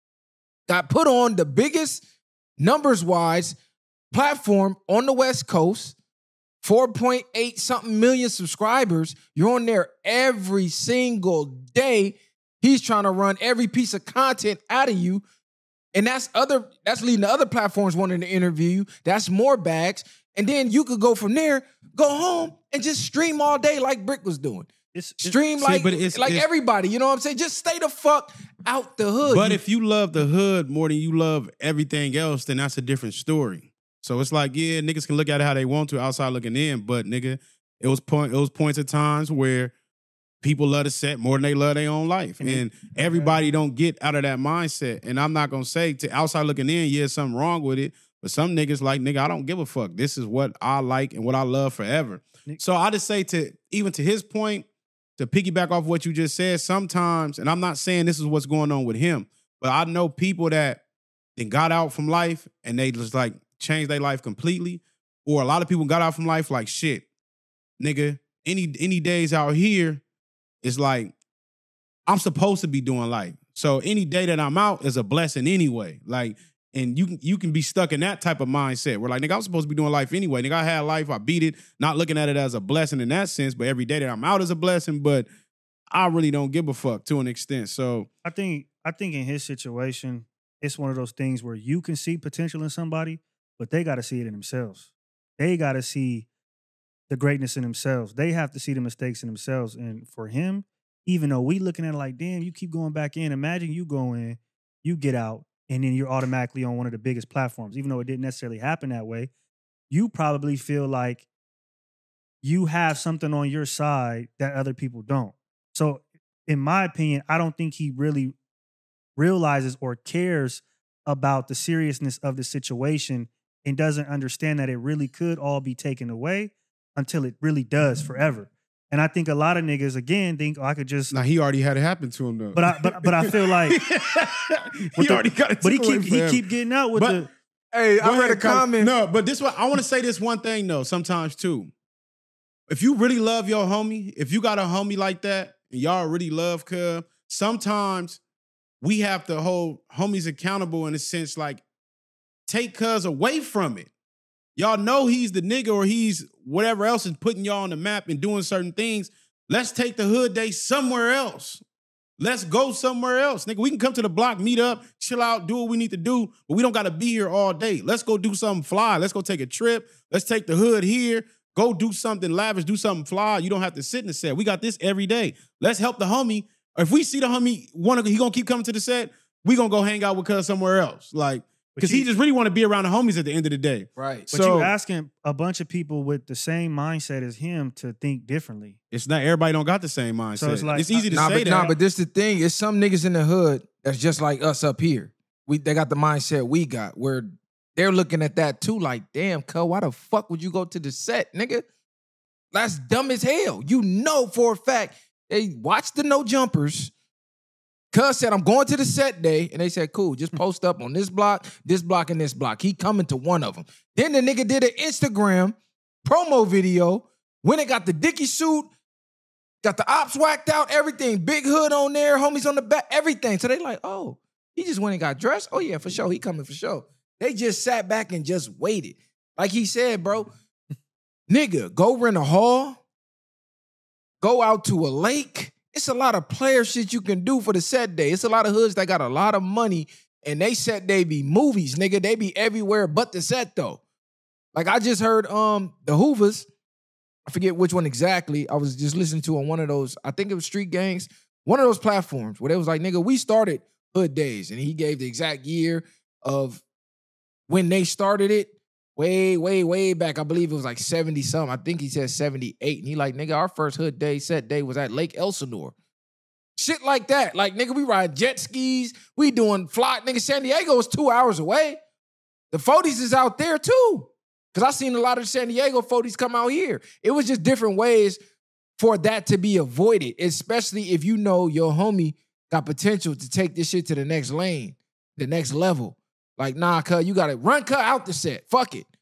got put on the biggest numbers-wise platform on the West Coast, four point eight something million subscribers. You're on there every single day. He's trying to run every piece of content out of you. And that's other, that's leading to other platforms wanting to interview you. That's more bags. And then you could go from there, go home, and just stream all day like Brick was doing. It's, it's Stream see, like, but it's- like it's- everybody, you know what I'm saying? Just stay the fuck out the hood. But You- if you love the hood more than you love everything else, then that's a different story. So it's like, yeah, niggas can look at it how they want to outside looking in, but nigga, it was point, it was points of times where people love the set more than they love their own life. And everybody don't get out of that mindset. And I'm not gonna say to outside looking in, yeah, something wrong with it. But some niggas like, nigga, I don't give a fuck. This is what I like and what I love forever. So I just say to, even to his point, to piggyback off what you just said, sometimes, and I'm not saying this is what's going on with him, but I know people that then got out from life and they just like changed their life completely. Or a lot of people got out from life like, shit, nigga, any any days out here is like, I'm supposed to be doing life. So any day that I'm out is a blessing anyway. Like, and you can you can be stuck in that type of mindset where like, nigga, I'm supposed to be doing life anyway. Nigga, I had life, I beat it, not looking at it as a blessing in that sense, but every day that I'm out is a blessing, but I really don't give a fuck to an extent. So I think I think in his situation, it's one of those things where you can see potential in somebody, but they got to see it in themselves. they got to see the greatness in themselves. They have to see the mistakes in themselves. And for him, even though we looking at it like, damn, you keep going back in. Imagine you go in, you get out, and then you're automatically on one of the biggest platforms. Even though it didn't necessarily happen that way, you probably feel like you have something on your side that other people don't. So in my opinion, I don't think he really realizes or cares about the seriousness of the situation and doesn't understand that it really could all be taken away until it really does forever. And I think a lot of niggas, again, think, oh, I could just... Now, he already had it happen to him, though. But I, but, but I feel like... he the, already got it But he away keep, from he him. keep getting out with But- the... Hey, Go I read ahead, a comment. No, but this one, I want to say this one thing, though, sometimes, too. If you really love your homie, if you got a homie like that, and y'all really love Cub, sometimes we have to hold homies accountable in a sense, like, take Cuz away from it. Y'all know he's the nigga or he's whatever else is putting y'all on the map and doing certain things. Let's take the hood day somewhere else. Let's go somewhere else. Nigga, we can come to the block, meet up, chill out, do what we need to do, but we don't got to be here all day. Let's go do something fly. Let's go take a trip. Let's take the hood here. Go do something lavish, do something fly. You don't have to sit in the set. We got this every day. Let's help the homie. If we see the homie, wanna, he gonna keep coming to the set, we gonna go hang out with Cuz somewhere else. Like, because he just really want to be around the homies at the end of the day. Right. But So- you asking a bunch of people with the same mindset as him to think differently. It's not, everybody don't got the same mindset. So it's like- it's easy to Nah, say but that. nah, but this the thing. It's some niggas in the hood that's just like us up here. We they got the mindset we got where they're looking at that too. Like, damn, cuz, why the fuck would you go to the set, nigga? That's dumb as hell. You know for a fact they watched the No Jumpers. Cuz said, I'm going to the set day. And they said, cool, just post up on this block, this block, and this block. He coming to one of them. Then the nigga did an Instagram promo video. When it got the Dickie suit, got the ops whacked out, everything. Big hood on there, homies on the back, everything. So they like, oh, he just went and got dressed? Oh yeah, for sure. He coming for sure. They just sat back and just waited. Like he said, bro, nigga, go rent a hall. Go out to a lake. It's a lot of player shit you can do for the set day. It's a lot of hoods that got a lot of money and they set they be movies, nigga. They be everywhere but the set though. Like I just heard um the Hoovers, I forget which one exactly. I was just listening to on one of those, I think it was Street Gangs, one of those platforms where they was like, nigga, we started Hood Days. And he gave the exact year of when they started it. Way, way, way back. I believe it was like seventy something. I think he said seventy-eight. And he like, nigga, our first hood day, set day was at Lake Elsinore. Shit like that. Like, nigga, we ride jet skis. We doing fly. Nigga, San Diego is two hours away. The forties is out there too. Because I seen a lot of San Diego forties come out here. It was just different ways for that to be avoided, especially if you know your homie got potential to take this shit to the next lane, the next level. Like, nah, cuz, you got to run cut out the set. Fuck it.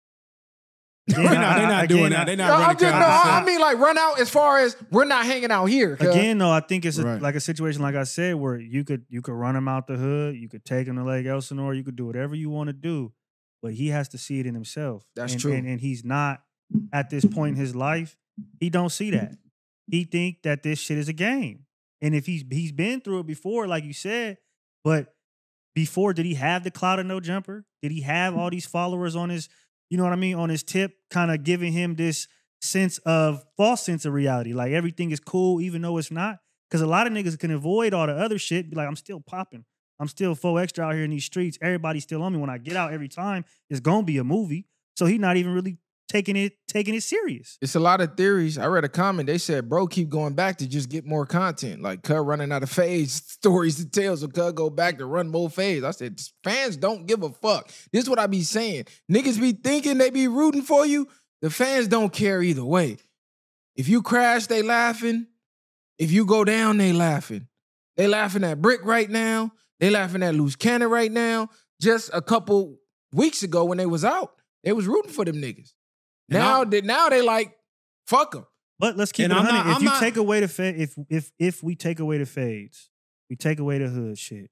They're not, they're not doing that. They're not No, running I'm just, cut no, out the I set. mean, like, run out as far as we're not hanging out here. cuz. Again, though, I think it's a, Right. like a situation, like I said, where you could you could run him out the hood, you could take him to Lake Elsinore, you could do whatever you want to do, but he has to see it in himself. That's and, true. And, and he's not at this point in his life. He don't see that. He think that this shit is a game, and if he's he's been through it before, like you said, but before, did he have the clout of No Jumper? Did he have all these followers on his, you know what I mean, on his tip, kind of giving him this sense of, false sense of reality, like everything is cool even though it's not? Because a lot of niggas can avoid all the other shit, be like, I'm still popping. I'm still full extra out here in these streets. Everybody's still on me. When I get out every time, it's going to be a movie. So he not even really taking it taking it serious. It's a lot of theories. I read a comment. They said, bro, keep going back to just get more content. Like, cuz running out of fades, stories to tell, so cuz go back to run more fades. I said, fans don't give a fuck. This is what I be saying. Niggas be thinking they be rooting for you. The fans don't care either way. If you crash, they laughing. If you go down, they laughing. They laughing at Brick right now. They laughing at Loose Cannon right now. Just a couple weeks ago when they was out, they was rooting for them niggas. And Now I'm- they now they like, fuck them. But let's keep And it I'm one hundred. not- If I'm you not- take away the fa- if if if we take away the fades, we take away the hood shit.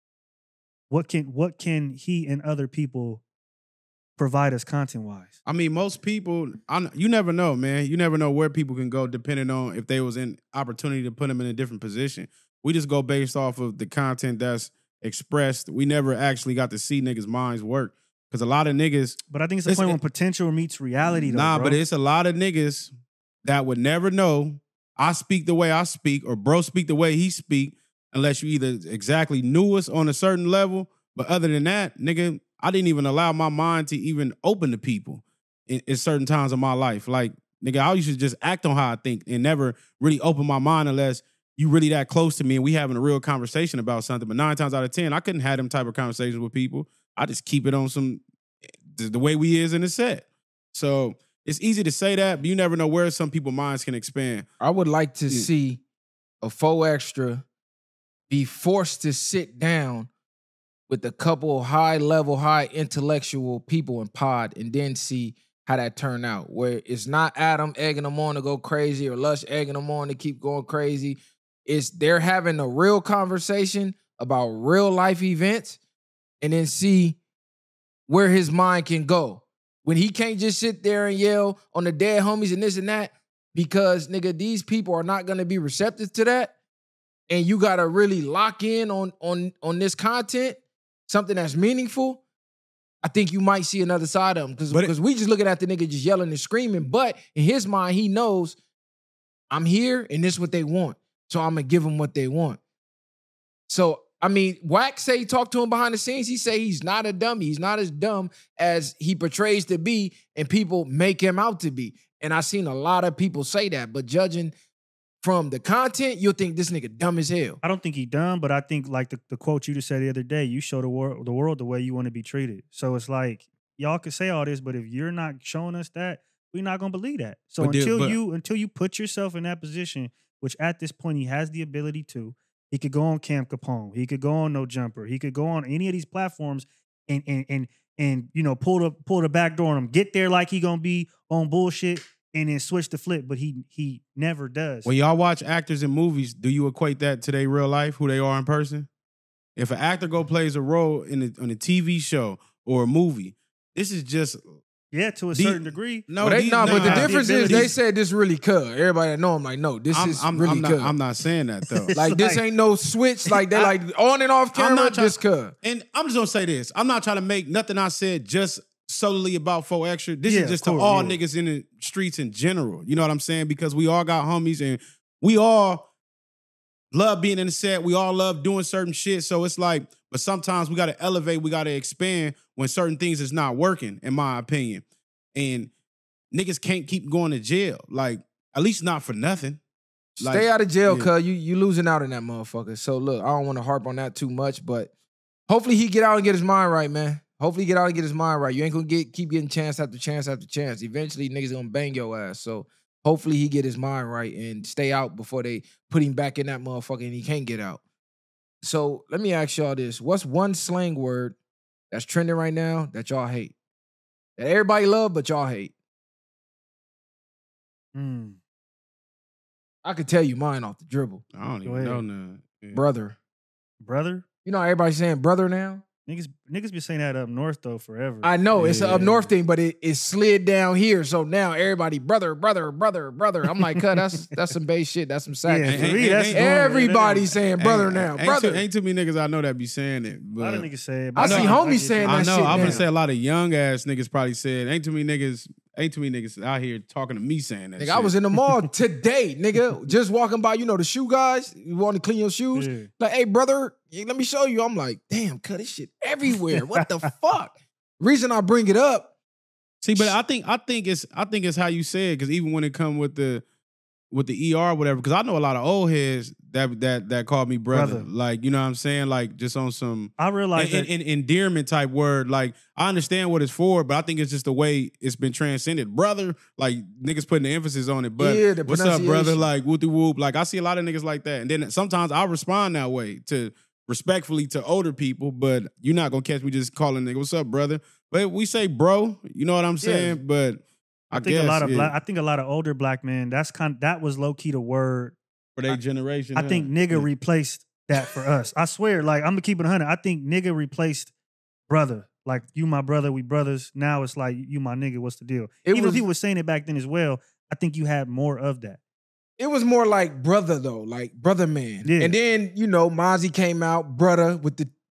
What can what can he and other people provide us content wise? I mean, most people, I, you never know, man. You never know where people can go depending on if they was in opportunity to put them in a different position. We just go based off of the content that's expressed. We never actually got to see niggas' minds work. Because a lot of niggas. But I think it's the It's- point when potential meets reality, though, Nah, bro. but it's a lot of niggas that would never know I speak the way I speak or bro speak the way he speak unless you either exactly knew us on a certain level. But other than that, nigga, I didn't even allow my mind to even open to people in, in certain times of my life. Like, nigga, I used to just act on how I think and never really open my mind unless you really that close to me and we having a real conversation about something. But nine times out of ten, I couldn't have them type of conversations with people. I just keep it on some the, the way we is in the set. So it's easy to say that, but you never know where some people's minds can expand. I would like to Yeah. see a Four Extra be forced to sit down with a couple high level, high intellectual people in pod and then see how that turn out. Where it's not Adam egging them on to go crazy or Lush egging them on to keep going crazy. It's they're having a real conversation about real life events and then see where his mind can go. When he can't just sit there and yell on the dead homies and this and that, because nigga, these people are not gonna be receptive to that. And you gotta really lock in on, on, on this content, something that's meaningful. I think you might see another side of him. Because But it- because we just looking at the nigga just yelling and screaming. But in his mind, he knows I'm here and this is what they want. So I'm gonna give them what they want. So I mean, Wack say he talked to him behind the scenes. He say he's not a dummy. He's not as dumb as he portrays to be, and people make him out to be. And I've seen a lot of people say that. But judging from the content, you'll think this nigga dumb as hell. I don't think he dumb, but I think like the, the quote you just said the other day, you show the world the world the way you want to be treated. So it's like y'all can say all this, but if you're not showing us that, we're not gonna believe that. So But dude, until but- you until you put yourself in that position, which at this point he has the ability to, he could go on Camp Capone, he could go on No Jumper, he could go on any of these platforms and and and and you know pull the pull the back door on him, get there like he gonna be on bullshit, and then switch the flip, but he he never does. When y'all watch actors in movies, do you equate that to their real life, who they are in person? If an actor go plays a role in a, on a T V show or a movie, this is just Yeah, to a The- certain degree. no. But they, these- nah, but the nah, difference the is they ability- said this really could. Everybody that know him like, no, this I'm, is I'm, really I'm not. could. I'm not saying that though. Like this Like- ain't no switch. Like they I- like on and off I'm camera. not trying- This could. And I'm just gonna say this. I'm not trying to make nothing I said just solely about Four Extra. This Yeah, is just of to course, all yeah. niggas in the streets in general. You know what I'm saying? Because we all got homies and we all love being in the set. We all love doing certain shit. So it's like, but sometimes we gotta elevate, we gotta expand when certain things is not working, in my opinion. And niggas can't keep going to jail. Like, at least not for nothing. Like, Stay out of jail, yeah. cuz you you losing out on that motherfucker. So look, I don't want to harp on that too much, but hopefully he get out and get his mind right, man. Hopefully he get out and get his mind right. You ain't gonna get keep getting chance after chance after chance. Eventually niggas gonna bang your ass. So hopefully he get his mind right and stay out before they put him back in that motherfucker and he can't get out. So let me ask y'all this. What's one slang word that's trending right now that y'all hate? That everybody love, but y'all hate? Mm. I could tell you mine off the dribble. I don't Go even know ahead. none. Yeah. Brother. Brother, You know how everybody's saying brother now? niggas niggas been saying that up north though forever. I know it's an up Yeah. north thing, but it, it slid down here. So now everybody, brother, brother, brother, brother. I'm like, cut, that's that's some base shit. That's some sack yeah, shit. for ain't- me, ain't- that's ain't- normal. Everybody's saying brother Ain't- now, ain't brother. Too, ain't too many niggas I know that be saying it. A But lot of niggas say it. I but see I homies get saying that. I that know. shit I'm now. gonna say a lot of young ass niggas probably said. Ain't too many niggas. Ain't too many niggas out here talking to me saying that. Nigga, shit. I was in the mall today, nigga, just walking by, you know, the shoe guys. You want to clean your shoes? Yeah. Like, hey, brother, yeah, let me show you. I'm like, damn, cut this shit everywhere. What the fuck? Reason I bring it up, See, but I think I think it's I think it's how you say it because even when it come with the with the E R or whatever, because I know a lot of old heads that that that called me brother. Brother. Like you know what I'm saying, like just on some I realized an, that an endearment type word. Like I understand what it's for, but I think it's just the way it's been transcended. Brother, like niggas putting the emphasis on it. But Yeah, the what's up, brother? pronunciation. Like whoopty whoop. Like I see a lot of niggas like that, and then sometimes I respond that way to respectfully to older people. But you're not gonna catch me just calling nigga, what's up, brother? But we say bro. You know what I'm saying? But I, I think guess, a lot of yeah, black I think a lot of older black men, that's kind that was low key the word. for their generation. I yeah. think nigga Yeah. replaced that for us. I swear, like I'm gonna keep it a hundred. I think nigga replaced brother. Like you my brother, we brothers. Now it's like you my nigga, what's the deal? It Even was- if people were saying it back then as well, I think you had more of that. it was more like brother though, like brother man. Yeah. And then, you know, Mozzie came out, brother, with the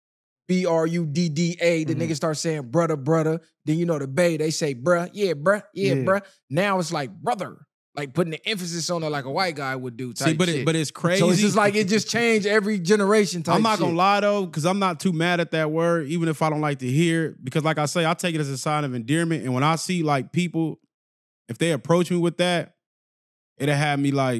B R U D D A. The Mhm. niggas start saying brother, brother. Then you know the Bay, they say bruh, yeah, bruh, yeah, Yeah. bruh. Now it's like brother. Like putting the emphasis on it like a white guy would do. Type See, but shit. it, but it's crazy. So it's just like it just changed every generation type I'm not shit. gonna lie though, because I'm not too mad at that word, even if I don't like to hear it. Because like I say, I take it as a sign of endearment. And when I see like people, if they approach me with that, it'll have me like,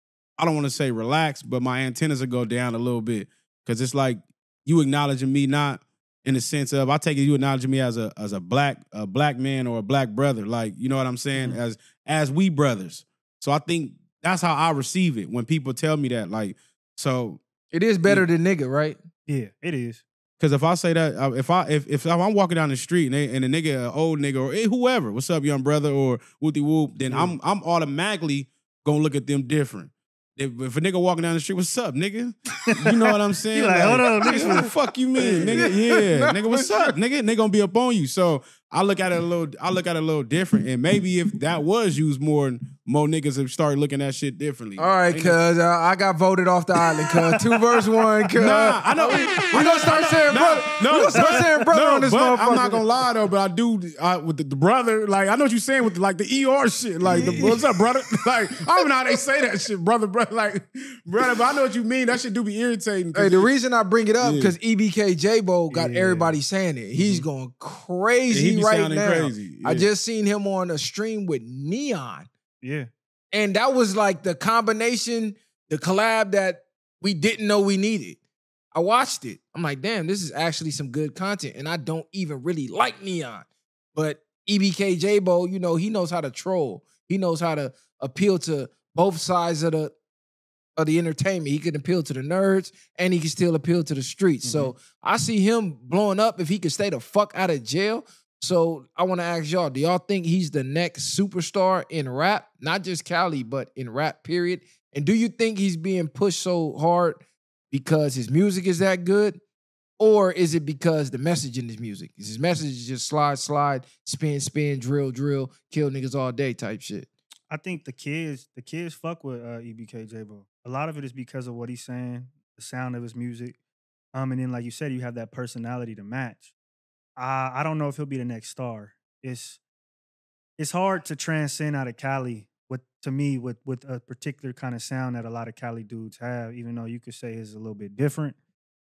I don't want to say relax, but my antennas will go down a little bit. Because it's like you acknowledging me not in the sense of, I take it you acknowledging me as a as a black a black man or a black brother. Like, you know what I'm saying? Mm-hmm. As as we brothers. So I think that's how I receive it when people tell me that. Like, so It is better than nigga, right? Yeah, it is. because if I say that, uh, if I if if I'm walking down the street and, they, and a nigga, an old nigga, or hey, whoever, what's up, young brother, or whoopty whoop, then Yeah. I'm I'm automatically gonna look at them different. If, if a nigga walking down the street, what's up, nigga? You know what I'm saying? You like, hold on, nigga, nigga. what the fuck you mean, nigga? Yeah, nigga, what's up, nigga? They gonna be up on you. So I look at it a little, I look at it a little different, and maybe if that was used more, more niggas have started looking at shit differently. All right, Ain't cuz uh, I got voted off the island, cuz two verse one, cuz. Nah, I know. We gonna start saying Nah, brother. No, we gonna start but- saying brother no, on this but motherfucker. I'm not gonna lie though, but I do uh, with the, the brother. Like I know what you're saying with the, like the E R shit. Like the, what's up, brother? Like I don't know how they say that shit, brother, brother. Like brother, but I know what you mean. That shit do be irritating. 'cause Hey, the you- reason I bring it up Yeah. because E B K J-Bo got Yeah. everybody saying it. He's going crazy Yeah, he be right sounding now. crazy. I Yeah. just seen him on a stream with Neon. Yeah. And that was like the combination, the collab that we didn't know we needed. I watched it. I'm like, damn, this is actually some good content. And I don't even really like Neon. But E B K J-Bo, you know, he knows how to troll. He knows how to appeal to both sides of the of the entertainment. He can appeal to the nerds and he can still appeal to the streets. So I see him blowing up if he could stay the fuck out of jail. So I want to ask y'all, do y'all think he's the next superstar in rap? Not just Cali, but in rap, period. And do you think he's being pushed so hard because his music is that good? Or is it because the message in his music? Is his message just slide, slide, spin, spin, drill, drill, kill niggas all day type shit? I think the kids, the kids fuck with uh, E B K J-Bo. A lot of it is because of what he's saying, the sound of his music. Um, and then like you said, you have that personality to match. I I don't know if he'll be the next star. It's it's hard to transcend out of Cali with to me with with a particular kind of sound that a lot of Cali dudes have, even though you could say it's a little bit different.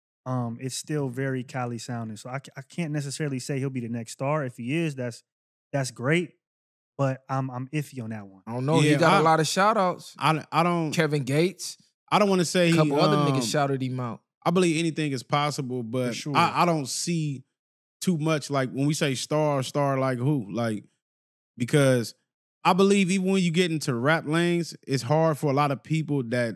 Um, it's still very Cali sounding. So I, I can't necessarily say he'll be the next star. If he is, that's that's great. But I'm I'm iffy on that one. I don't know. Yeah, he got a I- lot of shout outs. I I don't Kevin Gates, I don't want to say a he, couple other um, niggas shouted him out. I believe anything is possible, but sure. I, I don't see too much like when we say star, star like who? Like because I believe even when you get into rap lanes, it's hard for a lot of people that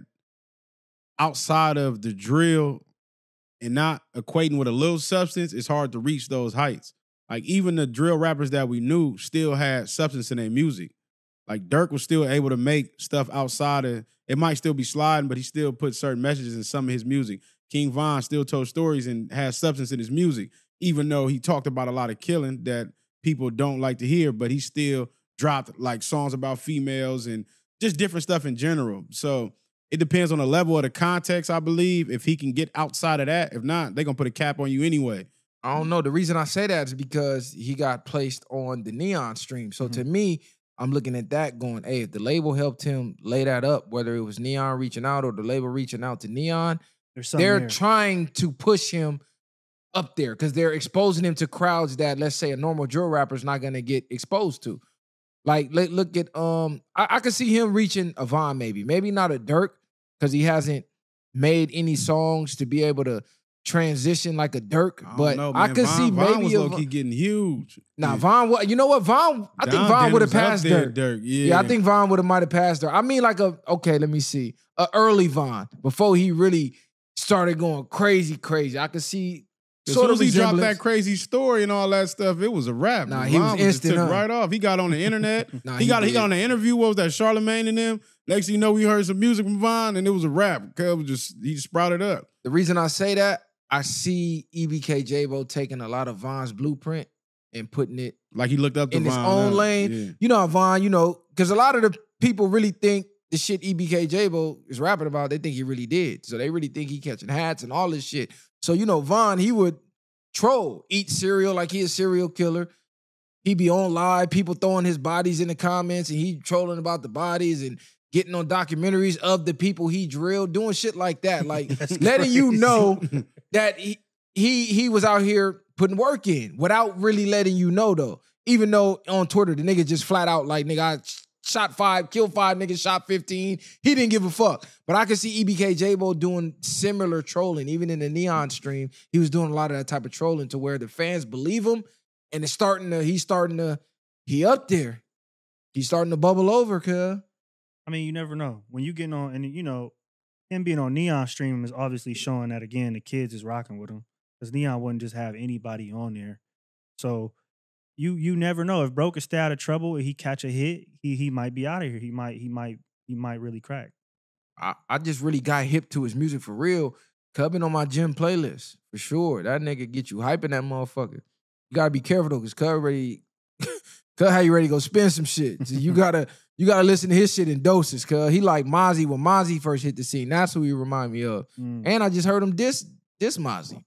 outside of the drill and not equating with a little substance, it's hard to reach those heights. Like even the drill rappers that we knew still had substance in their music. Like Dirk was still able to make stuff outside of, it might still be sliding, but he still put certain messages in some of his music. King Von still told stories and has substance in his music, even though he talked about a lot of killing that people don't like to hear, but he still dropped like songs about females and just different stuff in general. So it depends on the level of the context, I believe. If he can get outside of that, if not, they're going to put a cap on you anyway. I don't know. The reason I say that is because he got placed on the Neon stream. So to me, I'm looking at that going, hey, if the label helped him lay that up, whether it was Neon reaching out or the label reaching out to Neon, There's something they're there. trying to push him up there because they're exposing him to crowds that, let's say, a normal drill rapper is not going to get exposed to. Like, let, look at, um, I, I could see him reaching a Von maybe. Maybe not a Dirk because he hasn't made any songs to be able to transition like a Dirk, I don't but know, I man. could Von- see Von maybe was a low Von- key getting huge. Nah, Yeah. Von. wa- You know what, Von? I think Don Von Dennis would have was up passed there, Dirk. Dirk. Yeah. Yeah, I think Von would have might have passed Dirk. I mean, like a okay. Let me see, a early Von before he really started going crazy, crazy. I could see As sort soon of as he dropped resemblance. that crazy story and all that stuff, it was a wrap. Nah, Von he was just instant, took huh? right off. He got on the internet. Nah, he he got he did. got on the interview. What was that? Charlemagne and them. Next thing you know, we heard some music from Von, and it was a rap. Cuz was just he just sprouted up. The reason I say that, I see E B K J-Bo taking a lot of Von's blueprint and putting it Like he looked up to in his Von, own huh? lane. Yeah. You know how Von, you know, because a lot of the people really think the shit E B K J-Bo is rapping about, they think he really did. So they really think he catching hats and all this shit. So, you know, Von, he would troll, eat cereal like he a serial killer. He be on live, people throwing his bodies in the comments, and he trolling about the bodies and getting on documentaries of the people he drilled, doing shit like that, like letting crazy. you know that he, he he was out here putting work in without really letting you know though. Even though on Twitter the nigga just flat out like, nigga, I shot five, killed five niggas, shot fifteen. He didn't give a fuck. But I could see E B K J-Bo doing similar trolling. Even in the Neon stream, he was doing a lot of that type of trolling to where the fans believe him. And it's starting to, he's starting to, he up there. He's starting to bubble over, cuz. I mean, you never know. When you getting on, and you know, him being on Neon stream is obviously showing that, again, the kids is rocking with him. Because Neon wouldn't just have anybody on there. So you you never know. If Bro could stay out of trouble and he catch a hit, he he might be out of here. He might, he might, he might really crack. I, I just really got hip to his music for real. Cubbing on my gym playlist, for sure. That nigga get you hyping that motherfucker. You gotta be careful though, because Cub ready, Cub how you ready to go spin some shit. So you gotta you gotta listen to his shit in doses, cuz he like Mozzie when Mozzie first hit the scene. That's who he remind me of. Mm. And I just heard him diss diss Mozzie.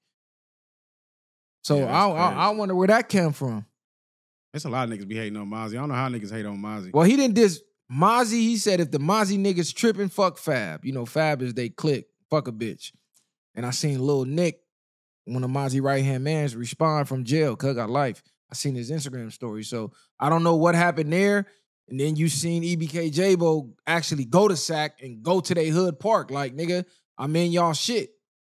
So Yeah, I, that's I crazy. I wonder where that came from. There's a lot of niggas be hating on Mozzie. I don't know how niggas hate on Mozzie. Well, he didn't diss Mozzie. He said if the Mozzie niggas tripping, fuck Fab. You know, Fab is they click, fuck a bitch. And I seen Lil Nick, one of Mozzie right-hand mans, respond from jail, cuz got life. I seen his Instagram story. So I don't know what happened there. And then you seen E B K J-Bo actually go to Sac and go to their hood park. Like, nigga, I'm in y'all shit.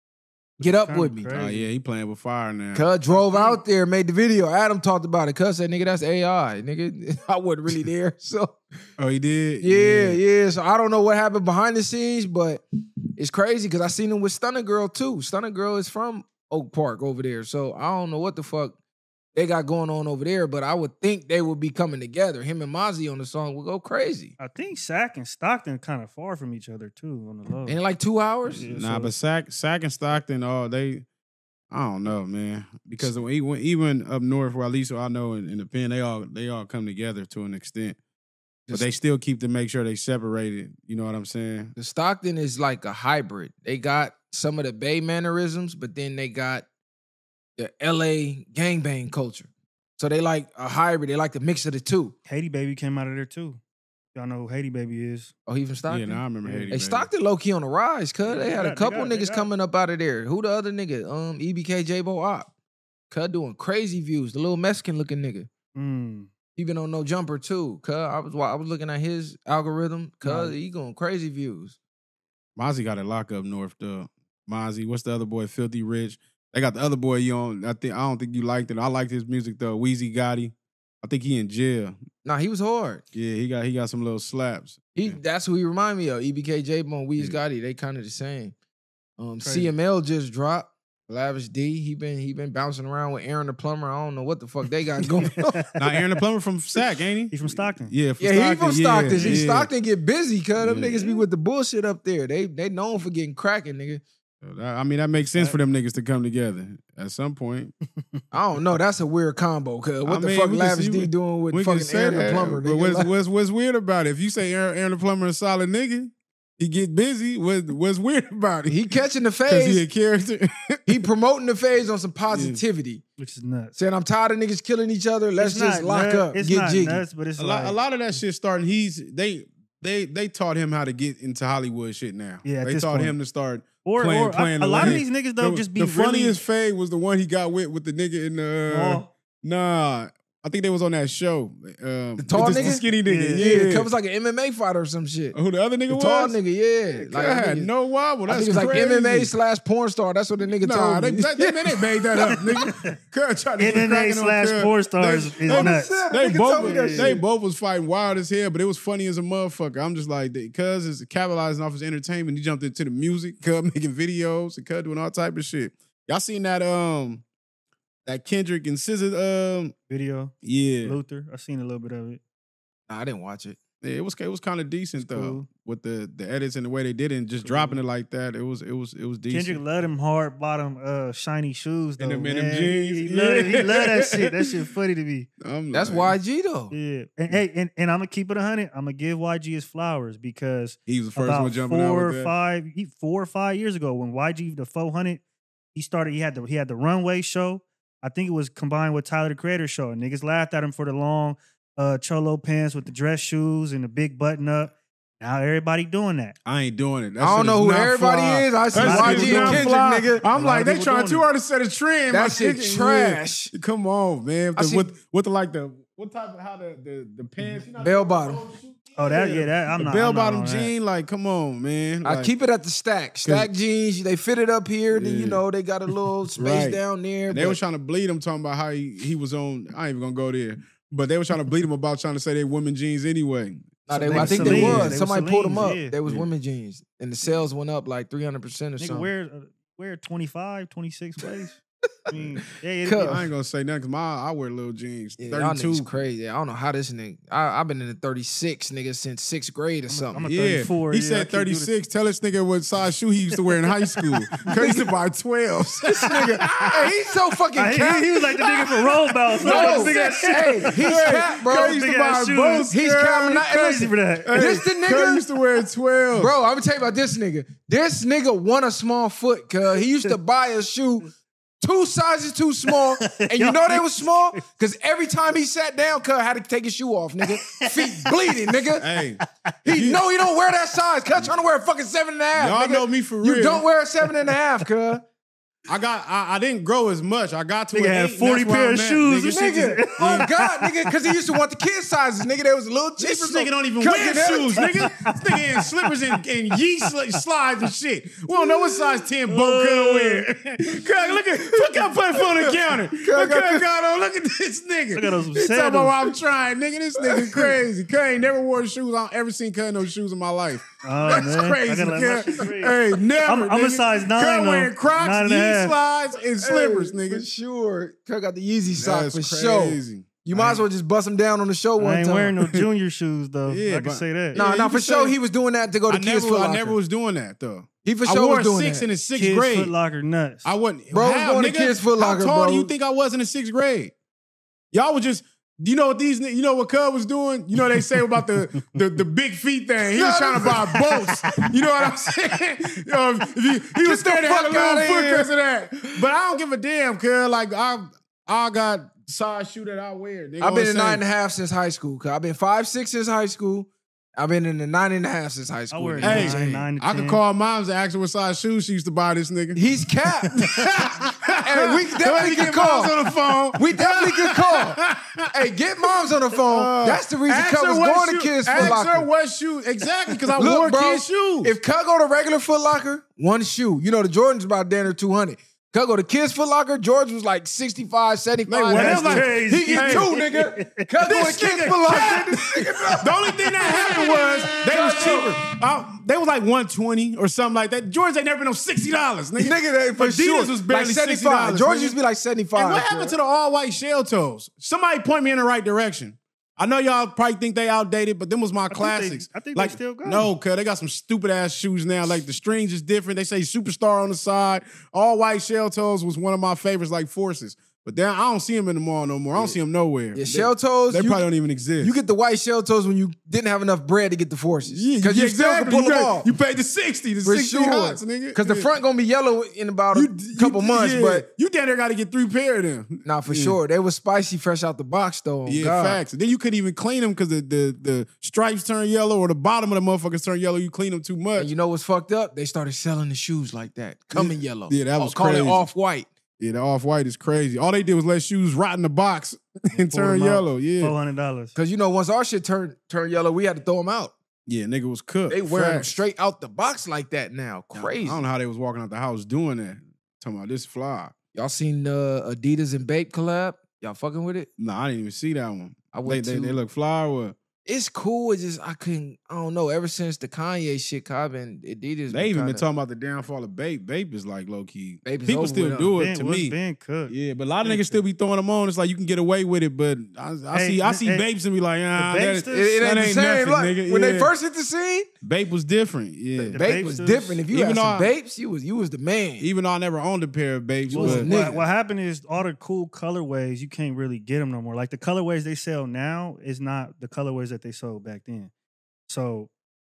Get up Kinda with me. crazy. Oh yeah, he playing with fire now. Cuz drove out there, made the video. Adam talked about it. Cuz said, nigga, that's A I. Nigga, I wasn't really there. So Oh, he did? yeah, yeah. So I don't know what happened behind the scenes, but it's crazy because I seen him with Stunner Girl too. Stunner Girl is from Oak Park over there. So I don't know what the fuck they got going on over there, but I would think they would be coming together. Him and Mozzie on the song would go crazy. I think Sac and Stockton kind of far from each other too on the low. In like two hours? Yeah, Nah, so- but Sac, Sac and Stockton, oh, they, I don't know, man. Because when, even even up north, where at least I know in, in the pen, they all they all come together to an extent. But they still keep to make sure they separated. You know what I'm saying? The Stockton is like a hybrid. They got some of the Bay mannerisms, but then they got the L A gangbang culture. So they like a hybrid. They like the mix of the two. Haiti Baby came out of there too. Y'all know who Haiti Baby is. Oh, he from Stockton? Yeah, nah, I remember Yeah. Haiti. Hey, baby. Stockton low key on the rise, cuz Yeah, they they had a got- they couple got- they niggas got- coming up out of there. Who the other nigga? Um, E B K J-Bo Op. Cuz doing crazy views. The little Mexican looking nigga. Mm. He been on No Jumper too. Cuz I was I was looking at his algorithm. Cuz Right. he going crazy views. Mozzie got a lock up north though. Mozzie, what's the other boy? Filthy Rich. They got the other boy you on. I think I don't think you liked it. I liked his music though. Wheezy Gotti. I think he in jail. Nah, he was hard. Yeah, he got he got some little slaps. He Yeah. that's who he remind me of. E B K J-Bo and Weez Yeah. Gotti. They kind of the same. Um, Crazy. C M L just dropped. Lavish D. He been he been bouncing around with Aaron the Plumber. I don't know what the fuck they got going on. Now Aaron the Plumber from Sac, ain't he? He's from Stockton. Yeah, from Yeah, he from Stockton. Yeah, See, yeah. Stockton get busy, cuz them Yeah. niggas be with the bullshit up there. They they known for getting cracking, nigga. I mean, that makes sense for them niggas to come together at some point. I don't know. That's a weird combo, cuz. What I the mean, fuck we can Lavish see- D doing with We can fucking say Aaron the that, Plumber, but nigga? what's, Like- what's, what's weird about it? If you say Aaron, Aaron the Plumber a solid nigga, he get busy. What, what's weird about it? he catching the Because he a phase. character. He promoting the phase on some positivity. Which is nuts. Saying, I'm tired of niggas killing each other. Let's It's just not lock nut- up. It's Get not jiggy. nuts, but it's a, like lot, a lot of that shit starting. He's they they they taught him how to get into Hollywood shit now. Yeah, at they this taught point. him to start. or playing- or playing a, a the lot of lane. these niggas though the, just be the really, funniest fade was the one he got with with the nigga in the. Oh. Nah, I think they was on that show. Um, The tall the, the nigga? skinny nigga. Yeah. Yeah, Yeah, it comes like an M M A fighter or some shit. Who the other nigga The was? tall nigga, yeah. Like, I I had think no wobble. I That's think it's like crazy. M M A slash porn star. That's what the nigga Nah, told they, me. they, they, they made that up, nigga. Cuz tried to get M M A cracking on slash Cuz. porn stars They- is they- nuts. They Nigga both, told me that they shit. both was fighting wild as hell, but it was funny as a motherfucker. I'm just like, Cuz is capitalizing off his entertainment. He jumped into the music, Cuz making videos, and Cuz doing all type of shit. Y'all seen that um that Kendrick and S Z A um video. yeah. Luther. I seen a little bit of it. Nah, I didn't watch it. Yeah, it was it was kind of decent It's though cool. with the the edits and the way they did it and just Cool. dropping it like that. It was it was it was decent. Kendrick love them hard bottom uh shiny shoes though. And them- and them man. jeans. He, he, love, he Yeah. love that shit. That shit funny to me. I'm That's like, Y G though. Yeah. And hey, and, and I'm gonna keep it a hundred. I'm gonna give Y G his flowers because he was the first about one jumping out four with or that. five, he, four or five years ago when Y G the four hundred, he started. He had the he had the runway show. I think it was combined with Tyler the Creator show. Niggas laughed at him for the long uh, cholo pants with the dress shoes and the big button up. Now everybody doing that. I ain't doing it. That I don't shit know who not everybody fly. is. I see That Y shit G is and not Kendrick, fly. nigga. I'm A lot like, of they people trying doing too it. hard to set a trend. That My shit shit- trash. yeah. Come on, man. I The- see- with with the like the what type of how the the, the pants? You know, Bell bottom. Oh, that yeah, that I'm the not. bell I'm not bottom on that. jean. Like, come on, man. I Like, keep it at the stack. Stack jeans, they fit it up here. Then, you Yeah. know, they got a little space Right. down there. And they but- was trying to bleed him, talking about how he, he was on. I ain't even gonna go there, but they were trying to bleed him about trying to say they women jeans anyway. Nah, they, They I was think they Celines. was. They was Somebody pulled them Celines, up. yeah. They was Yeah. women jeans. And the sales went up like three hundred percent or Nigga, something. wear uh, wear twenty-five, twenty-six ways. I mean, yeah, it, Cut. it, I ain't gonna say nothing because my I wear little jeans. Yeah, y'all thirty-two. niggas crazy. I don't know how this nigga. I, I've been in the thirty-six nigga since sixth grade or I'm a- something. I'm a Yeah, thirty-four, he yeah, I said can't do this. thirty-six. Tell this nigga what size shoe he used to wear in high school. Cause he used to buy twelves. This nigga, hey, he's so fucking I- cap. he, he was like the nigga from Roll Bounce. No, big ass shit. hey, he's cap, bro. Cuz used Big to ass buy shoes. boats. He's girl. capping. Not, Crazy listen, for that. Hey, This the Cuz nigga- used to wear twelve. Bro, I'm gonna tell you about this nigga. This nigga won a small foot, cuz he used to buy a shoe two sizes too small. And you know they was small? Cause every time he sat down, cuz had to take his shoe off, nigga. Feet bleeding, nigga. Hey, He know he don't wear that size. Cuz trying to wear a fucking seven and a half. y'all nigga. know me for You real. don't wear a seven and a half, cuz. I got. I, I didn't grow as much. I got to Nigga an had eight, and forty that's where pair I'm of at, shoes nigga. and shit. Nigga, oh God, nigga, because he used to want the kid sizes, nigga. They was a little cheaper. This so- nigga don't even Cuz, wear you know- shoes, nigga. This nigga in slippers and, and yeast sli- slides and shit. We don't know what size ten boat could wear. Cuz, look at, look how put it on the counter. Look how got on. Look at this nigga. Look at those He talking sandals. about why I'm trying, nigga. This nigga crazy. Cuz ain't never wore shoes. I don't ever seen Cuz no shoes in my life. Oh, That's man. I crazy, gotta let my Cuz. shit breathe. Hey, never. I'm- I'm a nigga. size nine, Cuz though. wearing Crocs, Nine and a yeast half. slides, and slippers, Hey, nigga. For sure. Cuz got the Yeezy sock That's for sure. crazy. You might as well just bust him down on the show one I ain't time. wearing no junior shoes though. Yeah, I can but- say that. Nah, Yeah, nah, you for can sure say- he was doing that to go to I Kids never, Foot I Locker. never was doing that though. He for I sure wore was doing six that. in the sixth Kids grade. Foot Locker nuts. I wasn't. Bro was how, going to nigga? Kids Foot Locker, How tall bro. do you think I was in the sixth grade? Y'all was just. You know what these? You know what Cub was doing? You know what they say about the the, the big feet thing. He was trying to buy boats. You know what I'm saying? You know, if you, he was Get the standing had a fuck little outta foot here. because of that. But I don't give a damn, cuz like I I got size shoe that I wear. Nigga, I've been what in I'm nine and a saying? half since high school. Cause I've been five six since high school. I've been in the nine and a half since high school. wear You know what I'm Hey, saying? nine to I could ten. call moms and ask her what size shoes she used to buy this nigga. He's capped. Hey, we Let definitely me can get call. moms on the phone. We definitely can call. Hey, get moms on the phone. Uh, That's the reason ask Cub her was what going shoe- to Kids Foot Ask her Locker. what shoe exactly because I Look, wore bro, kids shoes. if Cub go to regular Foot Locker, one shoe. You know the Jordans about damn near two hundred. Cub go to Kids Foot Locker, George was like sixty-five, seventy-five. Like, what? That's That's like- crazy. He get Hey. two, nigga. Cub go to This Kids nigga Foot Locker. capped. The only thing that happened was they was cheaper. Uh, they was like one twenty or something like that. Jordans ain't never been no sixty dollars, nigga. Nigga, they for Adidas sure. was barely like sixty seventy-five. dollars. George nigga. used to be like seventy-five. And what happened to the all white shell toes? Somebody point me in the right direction. I know y'all probably think they outdated, but them was my think they- classics. I think they like, still got no, cuz they got some stupid ass shoes now. Like the strings is different. They say Superstar on the side. All white shell toes was one of my favorites, like Forces. But then I don't see them in the mall no more. I don't see them nowhere. Yeah, They- shell toes. They you, probably don't even exist. you get the white shell toes when you didn't have enough bread to get the forces. yeah, Because yeah, you still exactly. can pull you them got- off. You paid the sixty, the For sixty sure. hots, nigga. Because the Yeah. front gonna be yellow in about a You- couple you- months, yeah. but you down there got to get three pair of them. nah, for Yeah. sure. They was spicy fresh out the box though. Oh, Yeah, God. facts. Then you couldn't even clean them because the, the the stripes turn yellow or the bottom of the motherfuckers turn yellow. You clean them too much. And you know what's fucked up? They started selling the shoes like that. Come in yellow. Yeah, that Or was call crazy. it off white. Yeah, the off white is crazy. All they did was let shoes rot in the box and Pull turn them out. yellow. Yeah, Four hundred dollars. Cause you know, once our shit turned turned yellow, we had to throw them out. yeah, nigga was cooked. They wearing them Facts. straight out the box like that now. I Crazy. don't know how they was walking out the house doing that. Talking about this fly. Y'all seen the Adidas and Bape collab? Y'all fucking with it? Nah, I didn't even see that one. I They, went they, to. they look fly or what? It's cool. It's just I couldn't. I don't know. Ever since the Kanye shit, I've been Adidas. They even been kinda, talking about the downfall of Bape. Bape is like low key. Bape is People over still with, do huh? it Ben, to what's me. Ben cooked? Yeah, but a lot of Ben niggas still be throwing them on. It's like you can get away with it, but I, I Hey, see I see hey, Bapes and be like, ah, the that, Bapes It, it that ain't the ain't same. nothing, Like, nigga. when they Yeah. first hit the scene, Bape was different. Yeah. The Bape Bapes was is- different. If you even had some though I- Bapes, you was you was the man. Even though I never owned a pair of Bapes, was but a What, nigga. what happened is all the cool colorways, you can't really get them no more. Like the colorways they sell now is not the colorways that they sold back then. So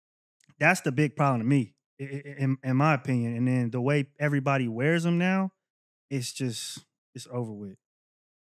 that's the big problem to me, i- i- in, in my opinion. And then the way everybody wears them now, it's just, it's over with.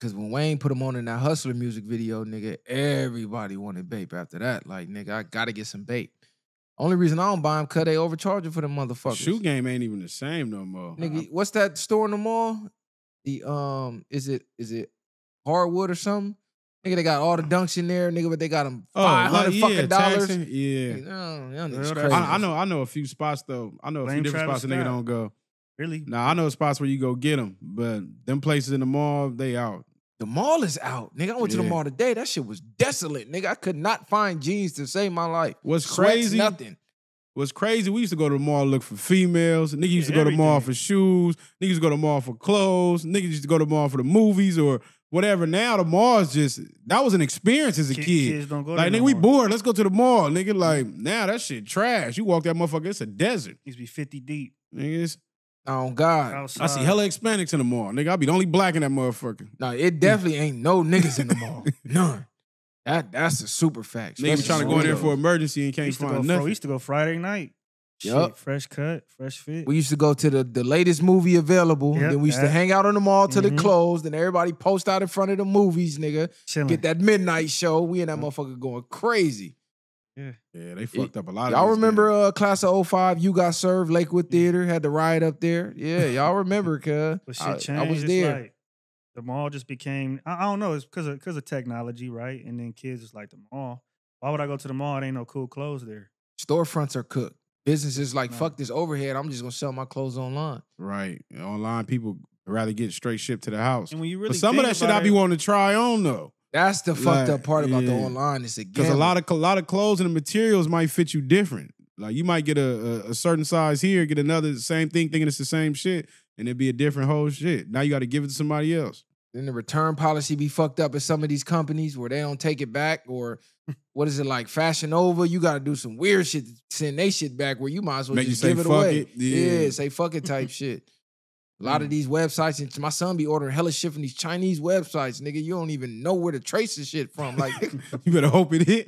Cause when Wayne put him on in that Hustler music video, nigga, everybody wanted Bape after that. Like, nigga, I gotta get some Bape. Only reason I don't buy them, cause they overcharging for them motherfuckers. Shoe game ain't even the same no more. Nigga, what's that store in the mall? The um, is it is it Hardwood or something? Nigga, they got all the dunks in there, nigga, but they got them five hundred oh, yeah, fucking dollars. taxing, yeah, Nigga, no, y'all niggas Well, crazy. I, I know. I know a few spots though. I know a Blame few different Travis spots that nigga Scott. don't go. Really? Nah, I know spots where you go get them, but them places in the mall, they out. The mall is out, nigga. I went to the Yeah. mall today. That shit was desolate, nigga. I could not find jeans to save my life. What's Sweats, crazy? nothing. What's crazy? We used to go to the mall to look for females. Niggas used to Yeah, go to the mall everything. for shoes. Niggas used to go to the mall for clothes. Niggas used to go to the mall for the movies or whatever. Now the mall is just that was an experience as a Kid- kid. Kids don't go Like there nigga, no we more. bored. Let's go to the mall, nigga. Like now that shit trash. You walk that motherfucker, it's a desert. Used to be fifty deep Niggas, Oh God. outside. I see hella Hispanics in the mall. Nigga, I be the only black in that motherfucker. No, it definitely ain't no niggas in the mall. None. That that's a super fact. Niggas Especially trying to go in there Doritos. for emergency and can't used to, go find fr- we nothing. used to go Friday night. Yup. Shit, fresh cut, fresh fit. We used to go to the, the latest movie available. Yep, then we used to that. hang out on the mall till Mhm. it closed. Then everybody post out in front of the movies, nigga. Chilling. Get that midnight show. We in that motherfucker going crazy. Yeah. Yeah, they fucked up a lot of Y'all these remember games. uh, class of oh five, You Got Served, Lakewood Theater, had the riot up there? Yeah, y'all remember, cuz. But shit I, changed. I was It's there. like, the mall just became. I, I don't know. It's because of because of technology, right? And then kids just like the mall. Why would I go to the mall? It ain't no cool clothes there. Storefronts are cooked. Businesses like, Right. fuck this overhead. I'm just going to sell my clothes online. Right. Online people rather get straight shipped to the house. And when you really But some of think that shit about I be it- wanting to try on though. That's the fucked Like, up part about the yeah. online. It's a Because gamble. a lot of a lot of clothes and the materials might fit you different. Like you might get a, a, a certain size here, get another same thing, thinking it's the same shit, and it'd be a different whole shit. Now you got to give it to somebody else. Then the return policy be fucked up at some of these companies where they don't take it back, or what is it like Fashion Nova? You got to do some weird shit to send they shit back where you might as well Make you just say give it fuck away. it. Yeah. say fuck it type shit. A lot of Mm. these websites, and my son be ordering hella shit from these Chinese websites, nigga. You don't even know where to trace the shit from. Like, You better hope it hit.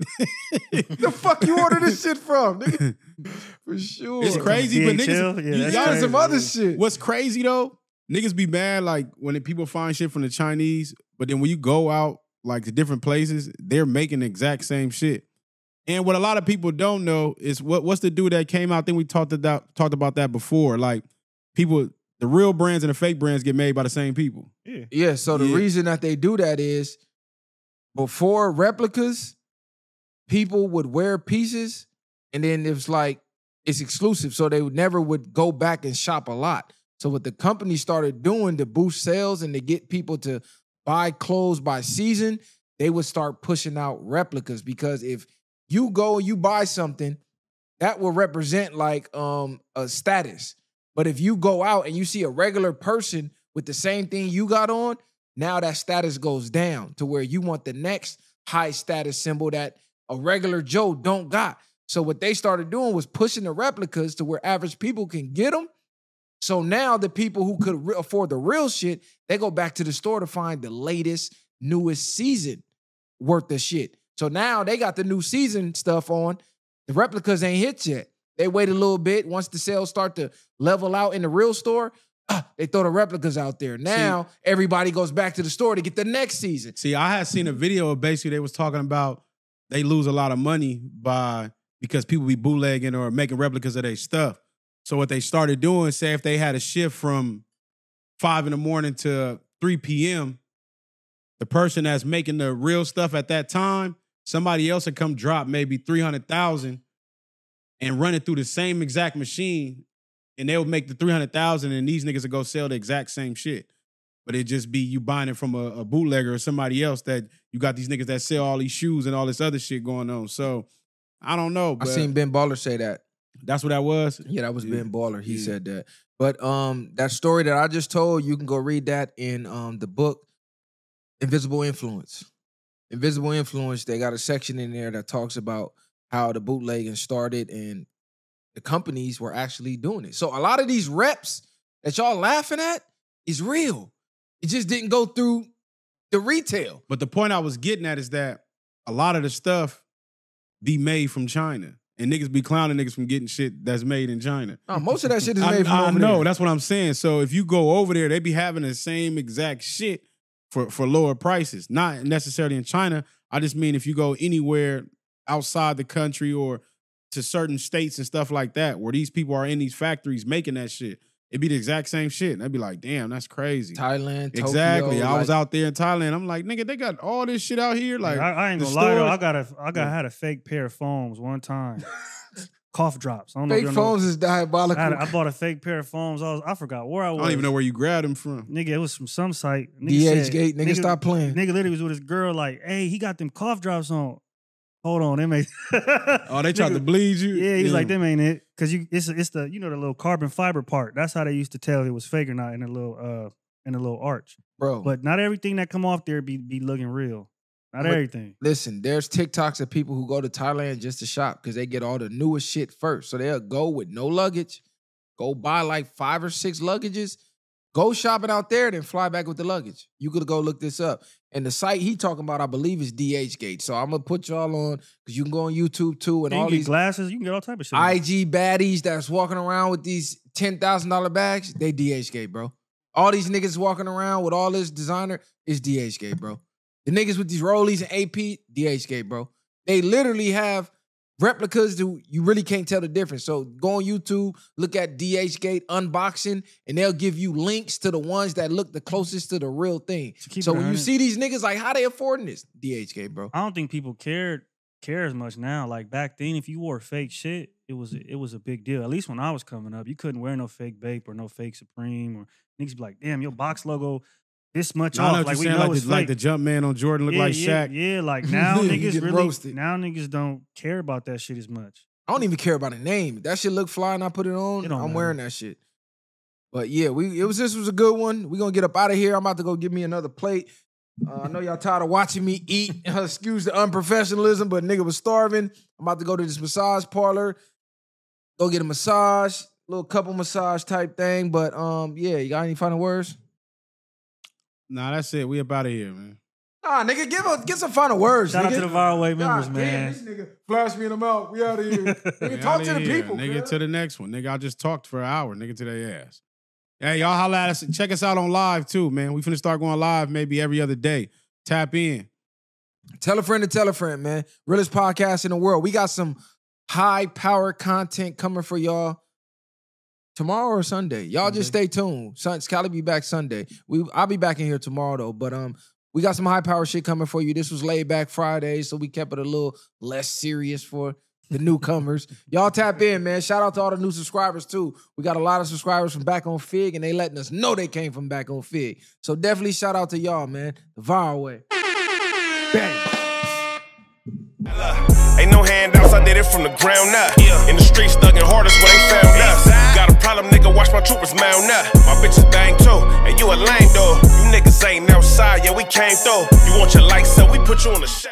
the fuck you order this shit from, nigga? For sure. It's crazy, but D H L? niggas. Yeah, you- that's Y'all y'all- and some crazy, other yeah. shit. What's crazy though? Niggas be mad like when people find shit from the Chinese, but then when you go out like to different places, they're making the exact same shit. And what a lot of people don't know is what what's the dude that came out? I think we talked about talked about that before. Like people, the real brands and the fake brands get made by the same people. Yeah. Yeah, so the Yeah. reason that they do that is before replicas, people would wear pieces and then it was like it's exclusive. So they would never would go back and shop a lot. So what the company started doing to boost sales and to get people to buy clothes by season, they would start pushing out replicas because if you go and you buy something, that will represent like um a status. But if you go out and you see a regular person with the same thing you got on, now that status goes down to where you want the next high status symbol that a regular Joe don't got. So what they started doing was pushing the replicas to where average people can get them. So now the people who could re- afford the real shit, they go back to the store to find the latest, newest season worth of shit. So now they got the new season stuff on. The replicas ain't hit yet. They wait a little bit. Once the sales start to level out in the real store, ah, they throw the replicas out there. Now everybody goes back to the store to get the next season. See, I had seen a video of basically they was talking about they lose a lot of money by because people be bootlegging or making replicas of their stuff. So what they started doing, say if they had a shift from five in the morning to three p.m., the person that's making the real stuff at that time, somebody else would come drop maybe three hundred thousand and run it through the same exact machine, and they'll make the three hundred thousand, and these niggas will go sell the exact same shit. But it just be you buying it from a, a bootlegger or somebody else that you got these niggas that sell all these shoes and all this other shit going on. So I don't know, I but seen Ben Baller say that. that's what that was. Yeah, that was Yeah. Ben Baller. He Yeah. said that. But um, that story that I just told, you can go read that in um the book Invisible Influence. Invisible Influence, they got a section in there that talks about how the bootlegging started and the companies were actually doing it. So a lot of these reps that y'all laughing at is real. It just didn't go through the retail. But the point I was getting at is that a lot of the stuff be made from China. And niggas be clowning niggas from getting shit that's made in China. No, most of that shit is I, made from I over know, there. that's what I'm saying. So if you go over there, they be having the same exact shit, for, for lower prices. Not necessarily in China. I just mean if you go anywhere outside the country or to certain states and stuff like that, where these people are in these factories making that shit, it'd be the exact same shit. And I'd be like, damn, that's crazy. Thailand, Tokyo, exactly. I like, was out there in Thailand. I'm like, nigga, they got all this shit out here. Like, I, I ain't the gonna lie though. stores- I got a, I got Yeah. had a fake pair of foams one time. Cough drops. I don't know if fake y'all know. phones is diabolical. I, had, I bought a fake pair of foams. I was, I forgot where I I was. don't even know where you grabbed them from. Nigga, it was from some site. Nigga D H said- Gate, nigga, stop playing. Nigga literally was with his girl like, hey, he got them cough drops on. Hold on, them ain't. Oh, they tried to bleed you? Yeah, he was like, them ain't it. Cause you it's it's the you know the little carbon fiber part. That's how they used to tell it was fake or not in a little uh in a little arch. Bro. But not everything that come off there be be looking real. Not But- everything. Listen, there's TikToks of people who go to Thailand just to shop because they get all the newest shit first. So they'll go with no luggage, go buy like five or six luggages, go shopping out there, then fly back with the luggage. You could go look this up. And the site he talking about, I believe, is D H Gate. So I'm gonna put y'all on because you can go on YouTube too and You all can get these glasses, you can get all type of shit. I G baddies that's walking around with these ten thousand dollar bags. They D H Gate, bro. All these niggas walking around with all this designer is D H Gate, bro. The niggas with these Rollies and A P, D H Gate, bro. They literally have replicas that you really can't tell the difference. So go on YouTube, look at D H Gate unboxing, and they'll give you links to the ones that look the closest to the real thing. keep So it when you one hundred. see these niggas, like, how they affording this? D H Gate, bro. I don't think people cared care as much now. Like back then, if you wore fake shit, it was it was a big deal. At least when I was coming up, you couldn't wear no fake Bape or no fake Supreme, or niggas be like, damn, your box logo this much No, I know off. what Like you're we saying, know like it's the, like fake. the jump man on Jordan look yeah, like yeah, Shaq. yeah, like now You niggas get really roasted. now niggas don't care about that shit as much. I don't even care about a name. If that shit look fly and I put it on, It don't I'm matter. wearing that shit. But yeah, we it was this was a good one. We're gonna get up out of here. I'm about to go get me another plate. Uh, I know y'all tired of watching me eat. Excuse the unprofessionalism, but nigga was starving. I'm about to go to this massage parlor, go get a massage, little couple massage type thing. But um, yeah, you got any final words? Nah, that's it. We up out of here, man. Nah, nigga, give us get some final words. Shout nigga. out to the Viral Way members, God man. Damn, this nigga flash me in the mouth. We out of here. Nigga, We talk outta to the here. people, Nigga, cuz. to the next one. Nigga, I just talked for an hour. Nigga, to their ass. Hey, y'all holla at us. Check us out on live, too, man. We finna start going live maybe every other day. Tap in. Tell a friend to tell a friend, man. Realest podcast in the world. We got some high power content coming for y'all tomorrow or Sunday. Y'all just stay tuned. Son, Scotty be back Sunday. We I'll be back in here tomorrow though. But um, we got some high power shit coming for you. This was laid back Friday, so we kept it a little less serious for the newcomers. Y'all tap in, man. Shout out to all the new subscribers too. We got a lot of subscribers from back on Fig, and they letting us know they came from back on Fig. So definitely shout out to y'all, man. The Viral Way. Bang. Ain't no handouts, I did it from the ground up. Yeah. In the streets, thugging hardest when they found us. Got a problem, nigga, watch my troopers mount up. My bitches bang too, and you a lame though. You niggas ain't outside, yeah, we came through. You want your lights up, we put you on the shot.